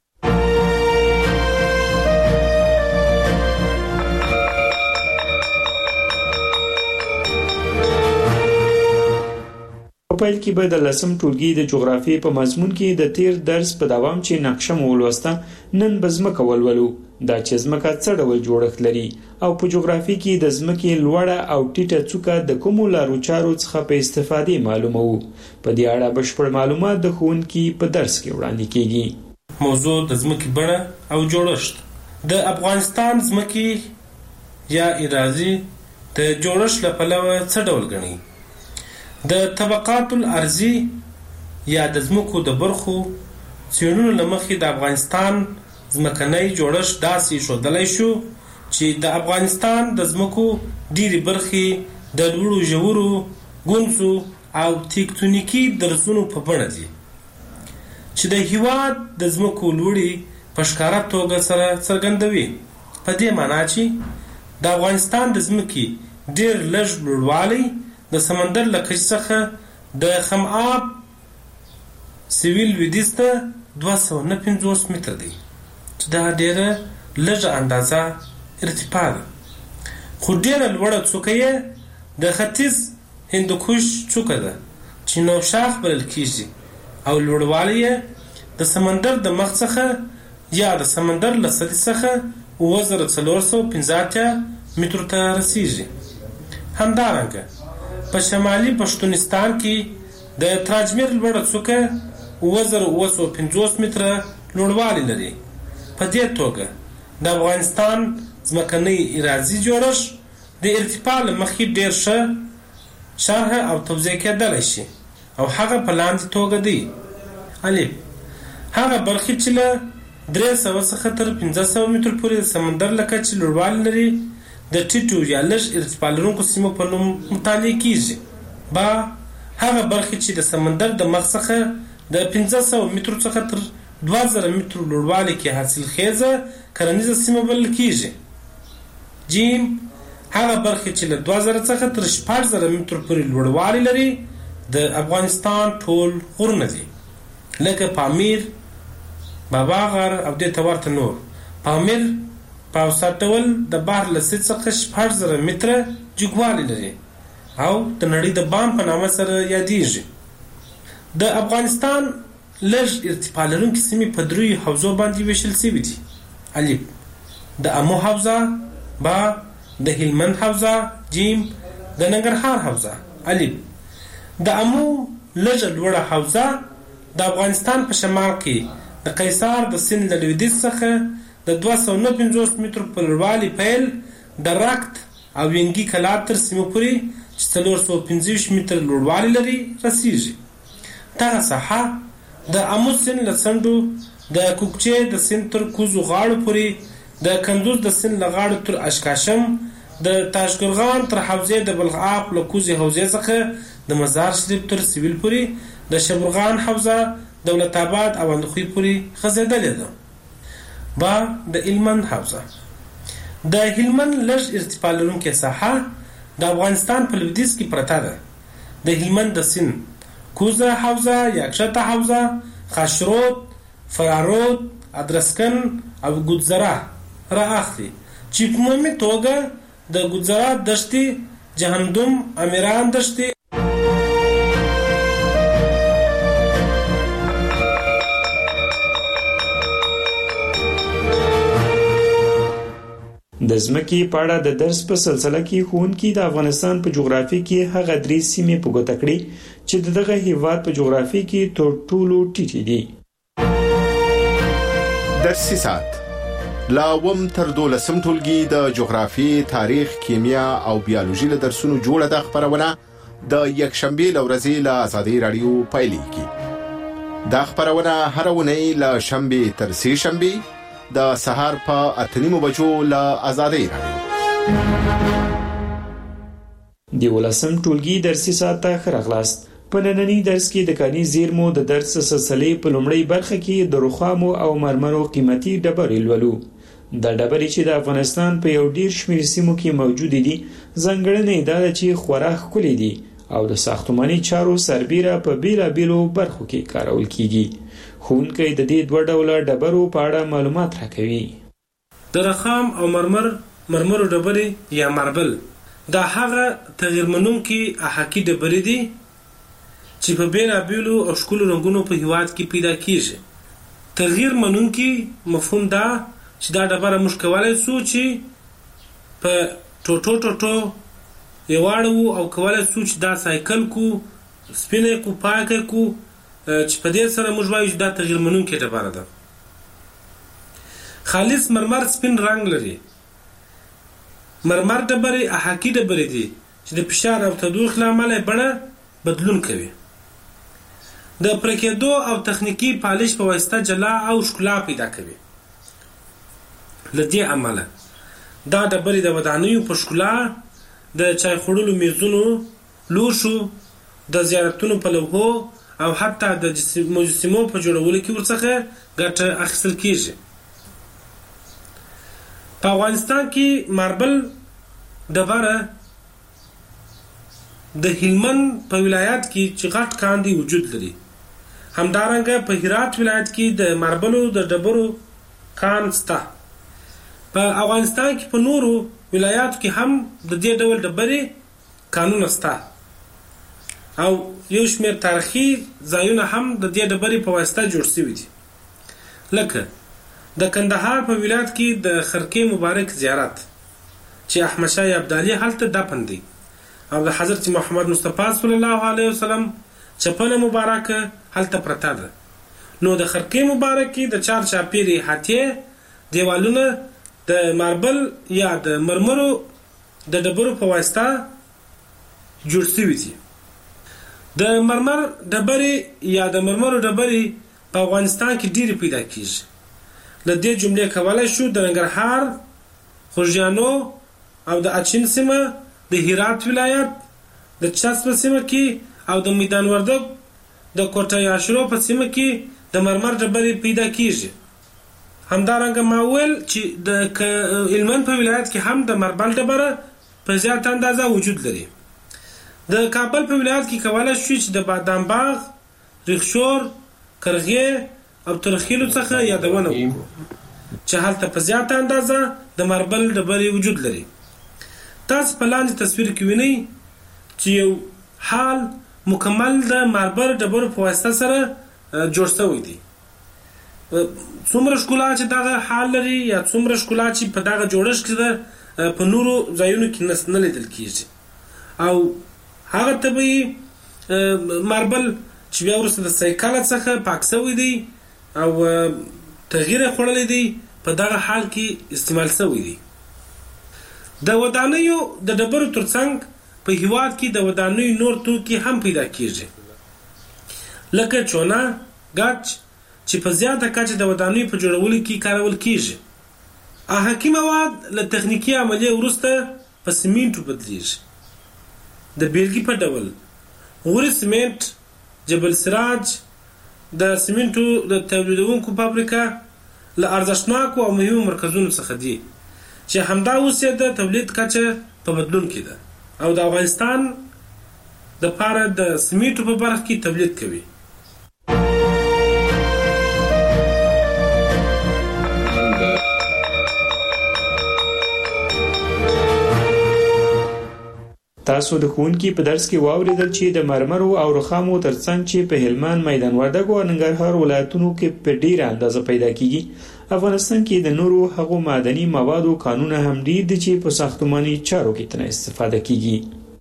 په پیل کې به د لسم ټولګي د جغرافیې په مضمون کې د تیر درس په دوام چې نقشه مو ولوسته، نن به ځمکه ولولو. دا چې ځمکه څه ډول جوړښت لري او په جغرافي کې د ځمکې لوړه او ټیټه څوکه د کومو لارو چارو څخه په استفادې معلوموو. په دې اړه بشپړ معلومات د ښوونکي په درس کې وړاندې کیږي. موضوع د ځمکې بڼه او جوړښت. د افغانستان ځمکې یا اراضي د جوړښت له پلوه څه ډول ګڼي؟ د طبقات الارضی یا د ځمکو د برخو څېړنو له مخې د افغانستان ځمکنی جوړښت داسې ښودلی شو چې د افغانستان د ځمکو ډېرې برخې د لوړو ژورو ګونځو او تکتونیکي درزونو په بڼه دي چې د هېواد د ځمکو لوړې په ښکاره توګه سره څرګندوي. په دې معنا چې د افغانستان د ځمکې ډېر لږ لوړوالی د سمندر له کچې څخه د خم آب سویل لویدیځ ته دوه سوه نه پنځوس متره دی چې دا ډېره لږه اندازه ارتفاع ده. خو ډېره لوړه څوکه یې د ختیځ هندوکش څوکه ده چې نوشاخ بلل کېږي او لوړوالی یې د سمندر د مخ څخه یا د سمندر له سطحې څخه اووه زره څلور سوه پنځه اتیا مترو ته رسیږي. همدارنګه په شمالي پښتونستان کې د تراجمیر لوړه څوکه اووه زره اووه سوه پنځوس متره لوړوالی لري. په دې توګه د افغانستان ځمکنی اراضي جوړښت د ارتفاع له مخې ډېر ښه شرح او توضیح کېدلی شي او هغه په لاندې توګه دی: الف هغه برخې چې له درې سوه څخه تر پنځه سوه مترو پورې د سمندر له کچې لوړوالی لري د ټیټو یا لږ ارتفاع لرونکو سیمو په نوم مطالعه کیږي. با هغه برخې چې د سمندر د مخ څخه د پنځه سوه مترو څخه تر دوه زره مترو لوړوالي کې حاصلخیزه کرنیزه سیمه بلل کیږي. جیم هغه برخې چې له دوه زره څخه تر شپږ زره مترو پورې لوړوالی لري د افغانستان ټول غرونه دي لکه پامیر، بابا غر او دې ته ورته نور. پامیر په اوسط ډول د بحر له سطحې څخه شپږ زره متره جګوالی لري او د نړۍ د بام په نامه سره یادیږي. د افغانستان لږ ارتفاع لرونکي سیمې په دریو حوزو باندې ویشل شوي دي: الف د امو حوزه، با د هلمند حوزه، جیم د ننګرهار حوزه. الف د امو لږه لوړه حوزه د افغانستان په شمال کې د قیصار د سیند له لویدیځ څخه د دوه سوه نه پنځوس مترو په لوړوالي پیل د رکت او ینګي کلات تر سیمو پورې چې څلور سوه پنځه ویشت متره لوړوالی لري رسیږي. دغه ساحه د امو سیند له څنډو د کوکچې د سیند تر کوزو غاړو پورې، د کندوز د سیند له غاړو تر اشکاشم، د تاشقرغان تر حوزې د بلخاب له کوزې حوزې څخه د مزار شریف تر سویل پورې، د شبرغان حوزه دولت آباد او اندخوی پورې غځېدلې ده. با د هلمند حوزه. د هلمند لږ ارتفاع لرونکې ساحه د افغانستان په لویدیځ کې پرته ده. د هلمند د سیند کوزه حوزه یا کښته حوزه خاشرود، فرارود، ادرسکن او ګوتزره را اخلي چې په عمومي توګه د ګوتزره دښتې، جهنم، امیران دښتې د ځمکې په اړه د درس په سلسله کې ښوونکي د افغانستان په جغرافیه کې هغه درې سیمې په ګوته کړې چې د دغه هیواد په جغرافیه کې تر ټولو ټیټې دي. درسي ساعت لا اووم تر دولسم ټولګي د جغرافیې، تاریخ، کیمیا او بیولوژي له درسونو جوړه ده خبرونه د یکشنبې له ورځې له آزادۍ راډیو پیلېږي. دا خبرونه هره اونۍ له شنبې تر سې شنبې د سهار په اته نیمو بجو له آزادۍ راډیو. د ولسم ټولګي درسي ساعت ته ښه راغلاست. په نننی درس کې د کاني زیرمو د درس سلسلې په لومړۍ برخه کې د رخامو او مرمرو قیمتي ډبرې لولو. دا ډبرې چې د افغانستان په یو ډیر شمېر سیمو کې موجود دي ځانګړنې دا ده چې خورا ښکلي دي او د ساختماني چارو سربیره په بیلابیلو برخو کې کارول کیږي. ښوونکی د دې دوه ډوله ډبرو په اړه معلومات راکوي. د رخام او مرمر مرمرو ډبرې یا ماربل دا هغه تغیر منونکي احاقي ډبرې دي چې په بیلابیلو او ښکلو رنګونو په هیواد کې پیدا کیږي. تغیر منونکي مفهوم دا چې دا ډبره موږ کولی سو چې په ټوټو ټوټو یې واړوو او کولی سو چې دا سایکل کو سپینه کو پاکه کو چې په دې سره موږ وایو چې دا تغیر منونکې ډبره ده. خالص مرمر سپین رنګ لري. مرمر ډبرې احاقي ډبرې دي چې د فشار او تودوخې له امله بڼه بدلون کوي. د پرکېدو او تخنیکي پالش په واسطه جلا او ښکلا پیدا کوي. له دې امله دا ډبرې د ودانیو په ښکلا، د چای خوړلو میزونو، لوښو، د زیارتونو په لوحو او حتی د مجسمو په جوړولو کې ورڅخه ګټه اخیستل کیږي. په افغانستان کې ماربل ډبره د هلمند په ولایت کې چې غټ کان دی وجود لري. همدارنګه په هرات ولایت کې د ماربلو د ډبرو کان شته. په افغانستان کې په نورو ولایاتو کې هم د دې ډول ډبرې کانونه شته او یو شمېر تاریخي ځایونه هم د دې ډبرې په واسطه جوړ شوي دي. لکه د کندهار په ولایت کې د خرقې مبارک زیارت چې احمد شاه ابدالي هلته دفن دی او د حضرت محمد مصطفی صلی الله علیه وسلم چپنه مبارکه هلته پرته ده. نو د خرقې مبارک کې د چار چاپیرې هاتیې دیوالونه د ماربل یا د مرمرو د ډبرو په واسطه جوړ شوي دي. د مرمر ډبرې یا د مرمرو ډبرې په افغانستان کې ډېرې پیدا کیږي. له دې جملې کولی شو د ننګرهار، خوږیانو او د اچین سیمه، د هرات ولایت، د چسب سیمه کې او د میدان وردګ د کوټه یاشرو په سیمه کې د مرمر ډبرې پیدا کیږي. همدارنګه ما ویل چې د هلمند په ولایت کې هم د ماربل ډبره په زیاته اندازه وجود لري. د کابل په ولایت کې کولی شو چې د بادام باغ، ریښشور، کرغې او ترخیلو څخه یادونه وکړو چې هلته په زیاته اندازه د ماربل ډبرې وجود لري. تاسو په لاندې تصویر کې وینئ چې یو حال مکمل د ماربل ډبرو په واسطه سره جوړ شوی دی. څومره ښکلا چې دغه حال لري یا څومره ښکلا چې په دغه جوړښت کې ده په نورو ځایونو کې نه لیدل کیږي. او هغه طبیعي ماربل چې بیا وروسته د سایکل څخه پاک شوی دی او تغییر خوړلی دی په دغه حال کې استعمال شوی دی. د ودانیو د ډبرو ترڅنګ په هیواد کې د ودانیو نور توکي هم پیدا کیږي لکه چونه، ګچ چې په زیاته کچه د ودانیو په جوړولو کې کارول کیږي. احاقي مواد له تخنیکي عملیې وروسته په سیمنټو بدلیږي. د بیلګې په ډول غوري سیمنټ، جبل سراج د سیمنټو د تولیدونکو فابریکه له ارزښتناکو او مهمو مرکزونو څخه دي چې همدا اوس یې د تولید کچه په بدلون کې ده او د افغانستان دپاره د سیمنټو په برخه کې تولید کوي. تاسو د ښوونکي په درس کې واورېدل چې د مرمرو او رخامو ترڅنګ چې په هلمند، میدان وردګ او ننګرهار ولایتونو کې په ډیره اندازه پیدا کیږي، افغانستان کې د نورو هغو معدني موادو کانونه هم ډیر دي چې په ساختماني چارو کې ترې استفاده کیږي.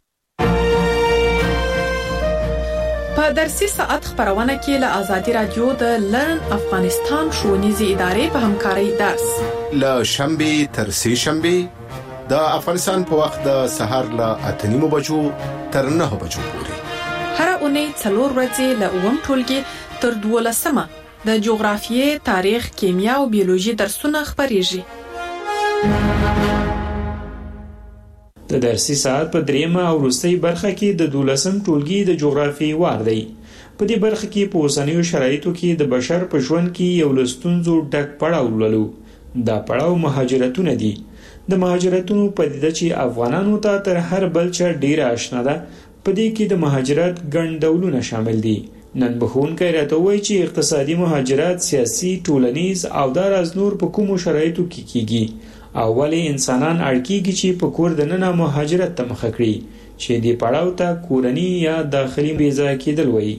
په درسي ساعت خبرونه کې له آزادي رادیو د لرن افغانستان ښوونیزې ادارې په همکارۍ درس له شنبې تر سې شنبې د افغانستان په وخت د سهار له اته نیمو بجو تر نهه بجو پورې هر اونۍ څلور ورځې له اووم ټولګي تر دولسمه د جغرافیې، تاریخ، کیمیا او بیولوژي درسونه خبرېږي. د د درسي ساعت په دریمه او وروستۍ برخه کې د دولسم ټولګي د جغرافیې وار دی. په دې برخه کې په اوسنیو شرایطو کې د بشر په ژوند کې یو له ستونزو ډک پړاو لولو. دا پړاو مهاجرتونه دي. د مهاجرتونو پدیده چې افغانانو ته تر هر بل چا ډیره آشنا ده. په دې کې د مهاجرت ګڼ ډولونه شامل دي. نن بخونکی راته وایي چې اقتصادي مهاجرت، سیاسي، ټولنیز او داراز نور په کومو شرایطو کې کیږي او ولې انسانان اړ کیږي چې په کور دننه مهاجرت ته مخه کړي چې دې پړاو ته کورني یا داخلي بېځایه کېدل وایي.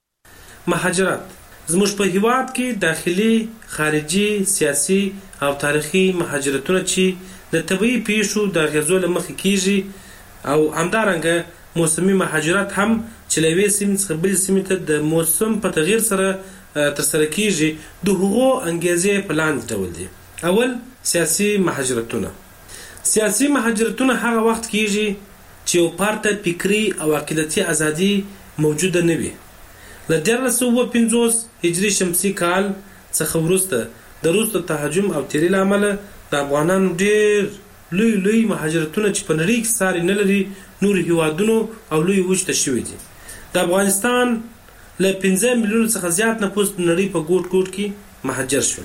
مهاجرت زموږ په هیواد کې داخلي، خارجي، سیاسي او تاریخي مهاجرتونه چې د طبیعي پیښو د اغېزو له مخې کیږي او همدارنګه موسمي مهاجرت هم چې له یوې سیمې څخه بلې سیمې ته د موسم په تغییر سره ترسره کیږي. د هغو انګیزې په لاندې ډول دي. اول سیاسي مهاجرتونه. سیاسي مهاجرتونه هغه وخت کیږي چې یو پارته فکري او عقیدتي ازادي موجوده نه وي. له دیارلس سوه پنځوس هجري شمسي کال څخه وروسته د روس د تهاجم او تیري له امله د افغانانو ډېر لوی لوی مهاجرتونه چې په نړۍ کې ساری نه لري نورو هیوادونو او لوی وچ ته شوي دي. د افغانستان له پنځه میلیونو څخه زیات نفوس د نړۍ په ګوټ ګوټ کې مهاجر شول.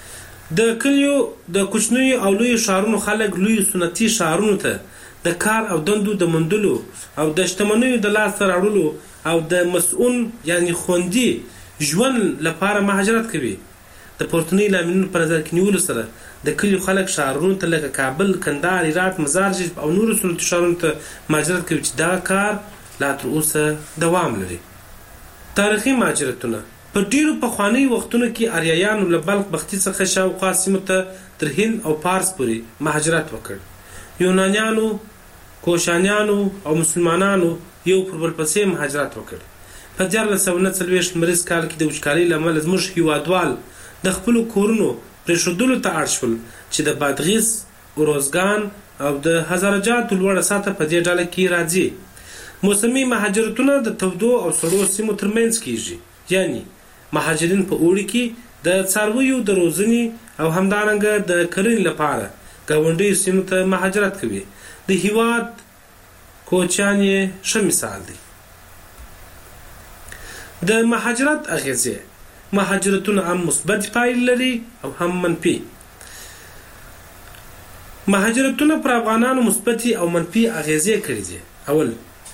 د کلیو د کوچنیو او لوی ښارونو خلک لوی سنتي ښارونو ته د کار او دندو د موندلو او د شتمنیو د لاسته راوړلو او د مسؤون یعنی خوندي ژوند لپاره مهاجرت کوي. د پورتنۍ لاملونو په نظر کې نیولو سره د کلیو خلک ښارونو ته لکه کابل، کندهار، هرات، مزارشریف او نورو سنتي ښارونو ته مهاجرت کوي چې دا کار لا تر اوسه دوام لري. تاریخي مهاجرتونه په ډیرو پخواني وختونو کې اریایانو له بلخ بختي څخه شاوخوا سیمو ته تر هند او پارس پورې مهاجرت وکړ. یونانیانو، کوشانیانو او مسلمانانو یو پر بل پسې مهاجرت وکړ. په دیارلس سوه نهه څلوېښت لمریز کال کې د وچکالۍ له امله زموږ هیوادوال د خپلو کورونو پرېښودلو ته اړ شول چې د بادغیس، اروزګان او د هزاره جاتو لوړه سطحه په دې ډله کې راځي. موسمي مهاجرتونه د تودو او سړو سیمو ترمنځ کیږي. یعنی مهاجرین په اوړي کې د څارویو د روزنې او همدارنګه د کرنې لپاره ګاونډیو سیمو ته مهاجرت کوي. د هیواد کوچیان یې ښه مثال دی. د مهاجرت اغیزې. مهاجرتونه هم مثبت پایلې لري او هم منفي. مهاجرتونه پر افغانانو مثبتې او منفي اغیزې کړي دي. اول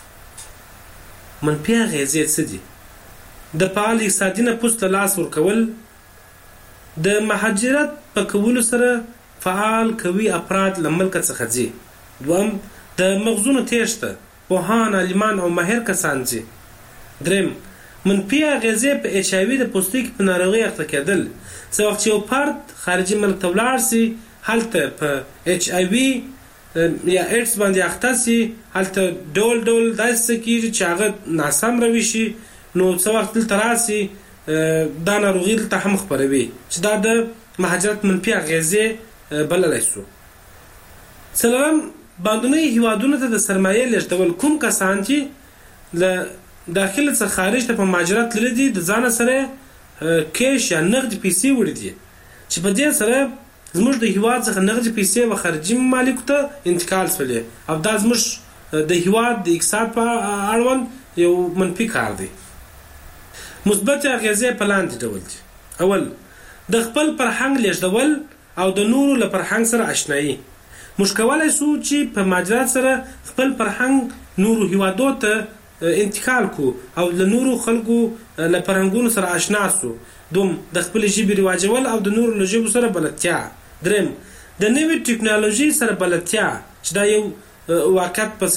منفي اغیزې څه دي؟ د فعال اقتصادي نفوذ ته لاس ورکول. د مهاجرت په کولو سره فعال قوي افراد له ملکه څخه ځي. دوم د مغزونو تېښته، پوهان، عالمان او ماهر کسان ځي. دریم منفي اغیزې په ایچ آی وي د پوستکي په ناروغۍ اخته کېدل. څه وخت چې یو فرد خارجي ملک ته ولاړ سي هلته په ایچ آی وي یا ایډز باندې اخته سي، هلته ډول ډول داسې څه کېږي چې هغه ناسم روي شي، نو څه وخت دلته راسي دا ناروغي دلته هم خپروي چې دا د مهاجرت منفي اغیزې بللی سو. څلورم باندنۍ هیوادونو ته د سرمایې لېږدول. کوم کسان چې له داخل څخه خارج ته په مهاجرت تللي دي د ځانه سره کیش یا نغدي پیسې وړي دي چې په دې سره زموږ د هیواد څخه نغدي پیسې و خارجي ممالکو ته انتقال شولې او دا زموږ د هیواد د اقتصاد په اړوند یو منفي کار دی. مثبت اغیزې په لاندې ډول دي. اول د خپل فرهنګ لېږدول او د نورو له فرهنګ سره آشنایي. موږ کولی سو چې په مهاجرت سره خپل فرهنګ نورو هیوادو ته انتقال کو او له نورو خلکو له فرهنګونو سره آشنا سو. دوم د خپل ژبې رواجول او د نورو له ژبو سره بلدتیا. دریم د نوې ټکنالوژي سره بلدتیا چې دا یو واقعیت په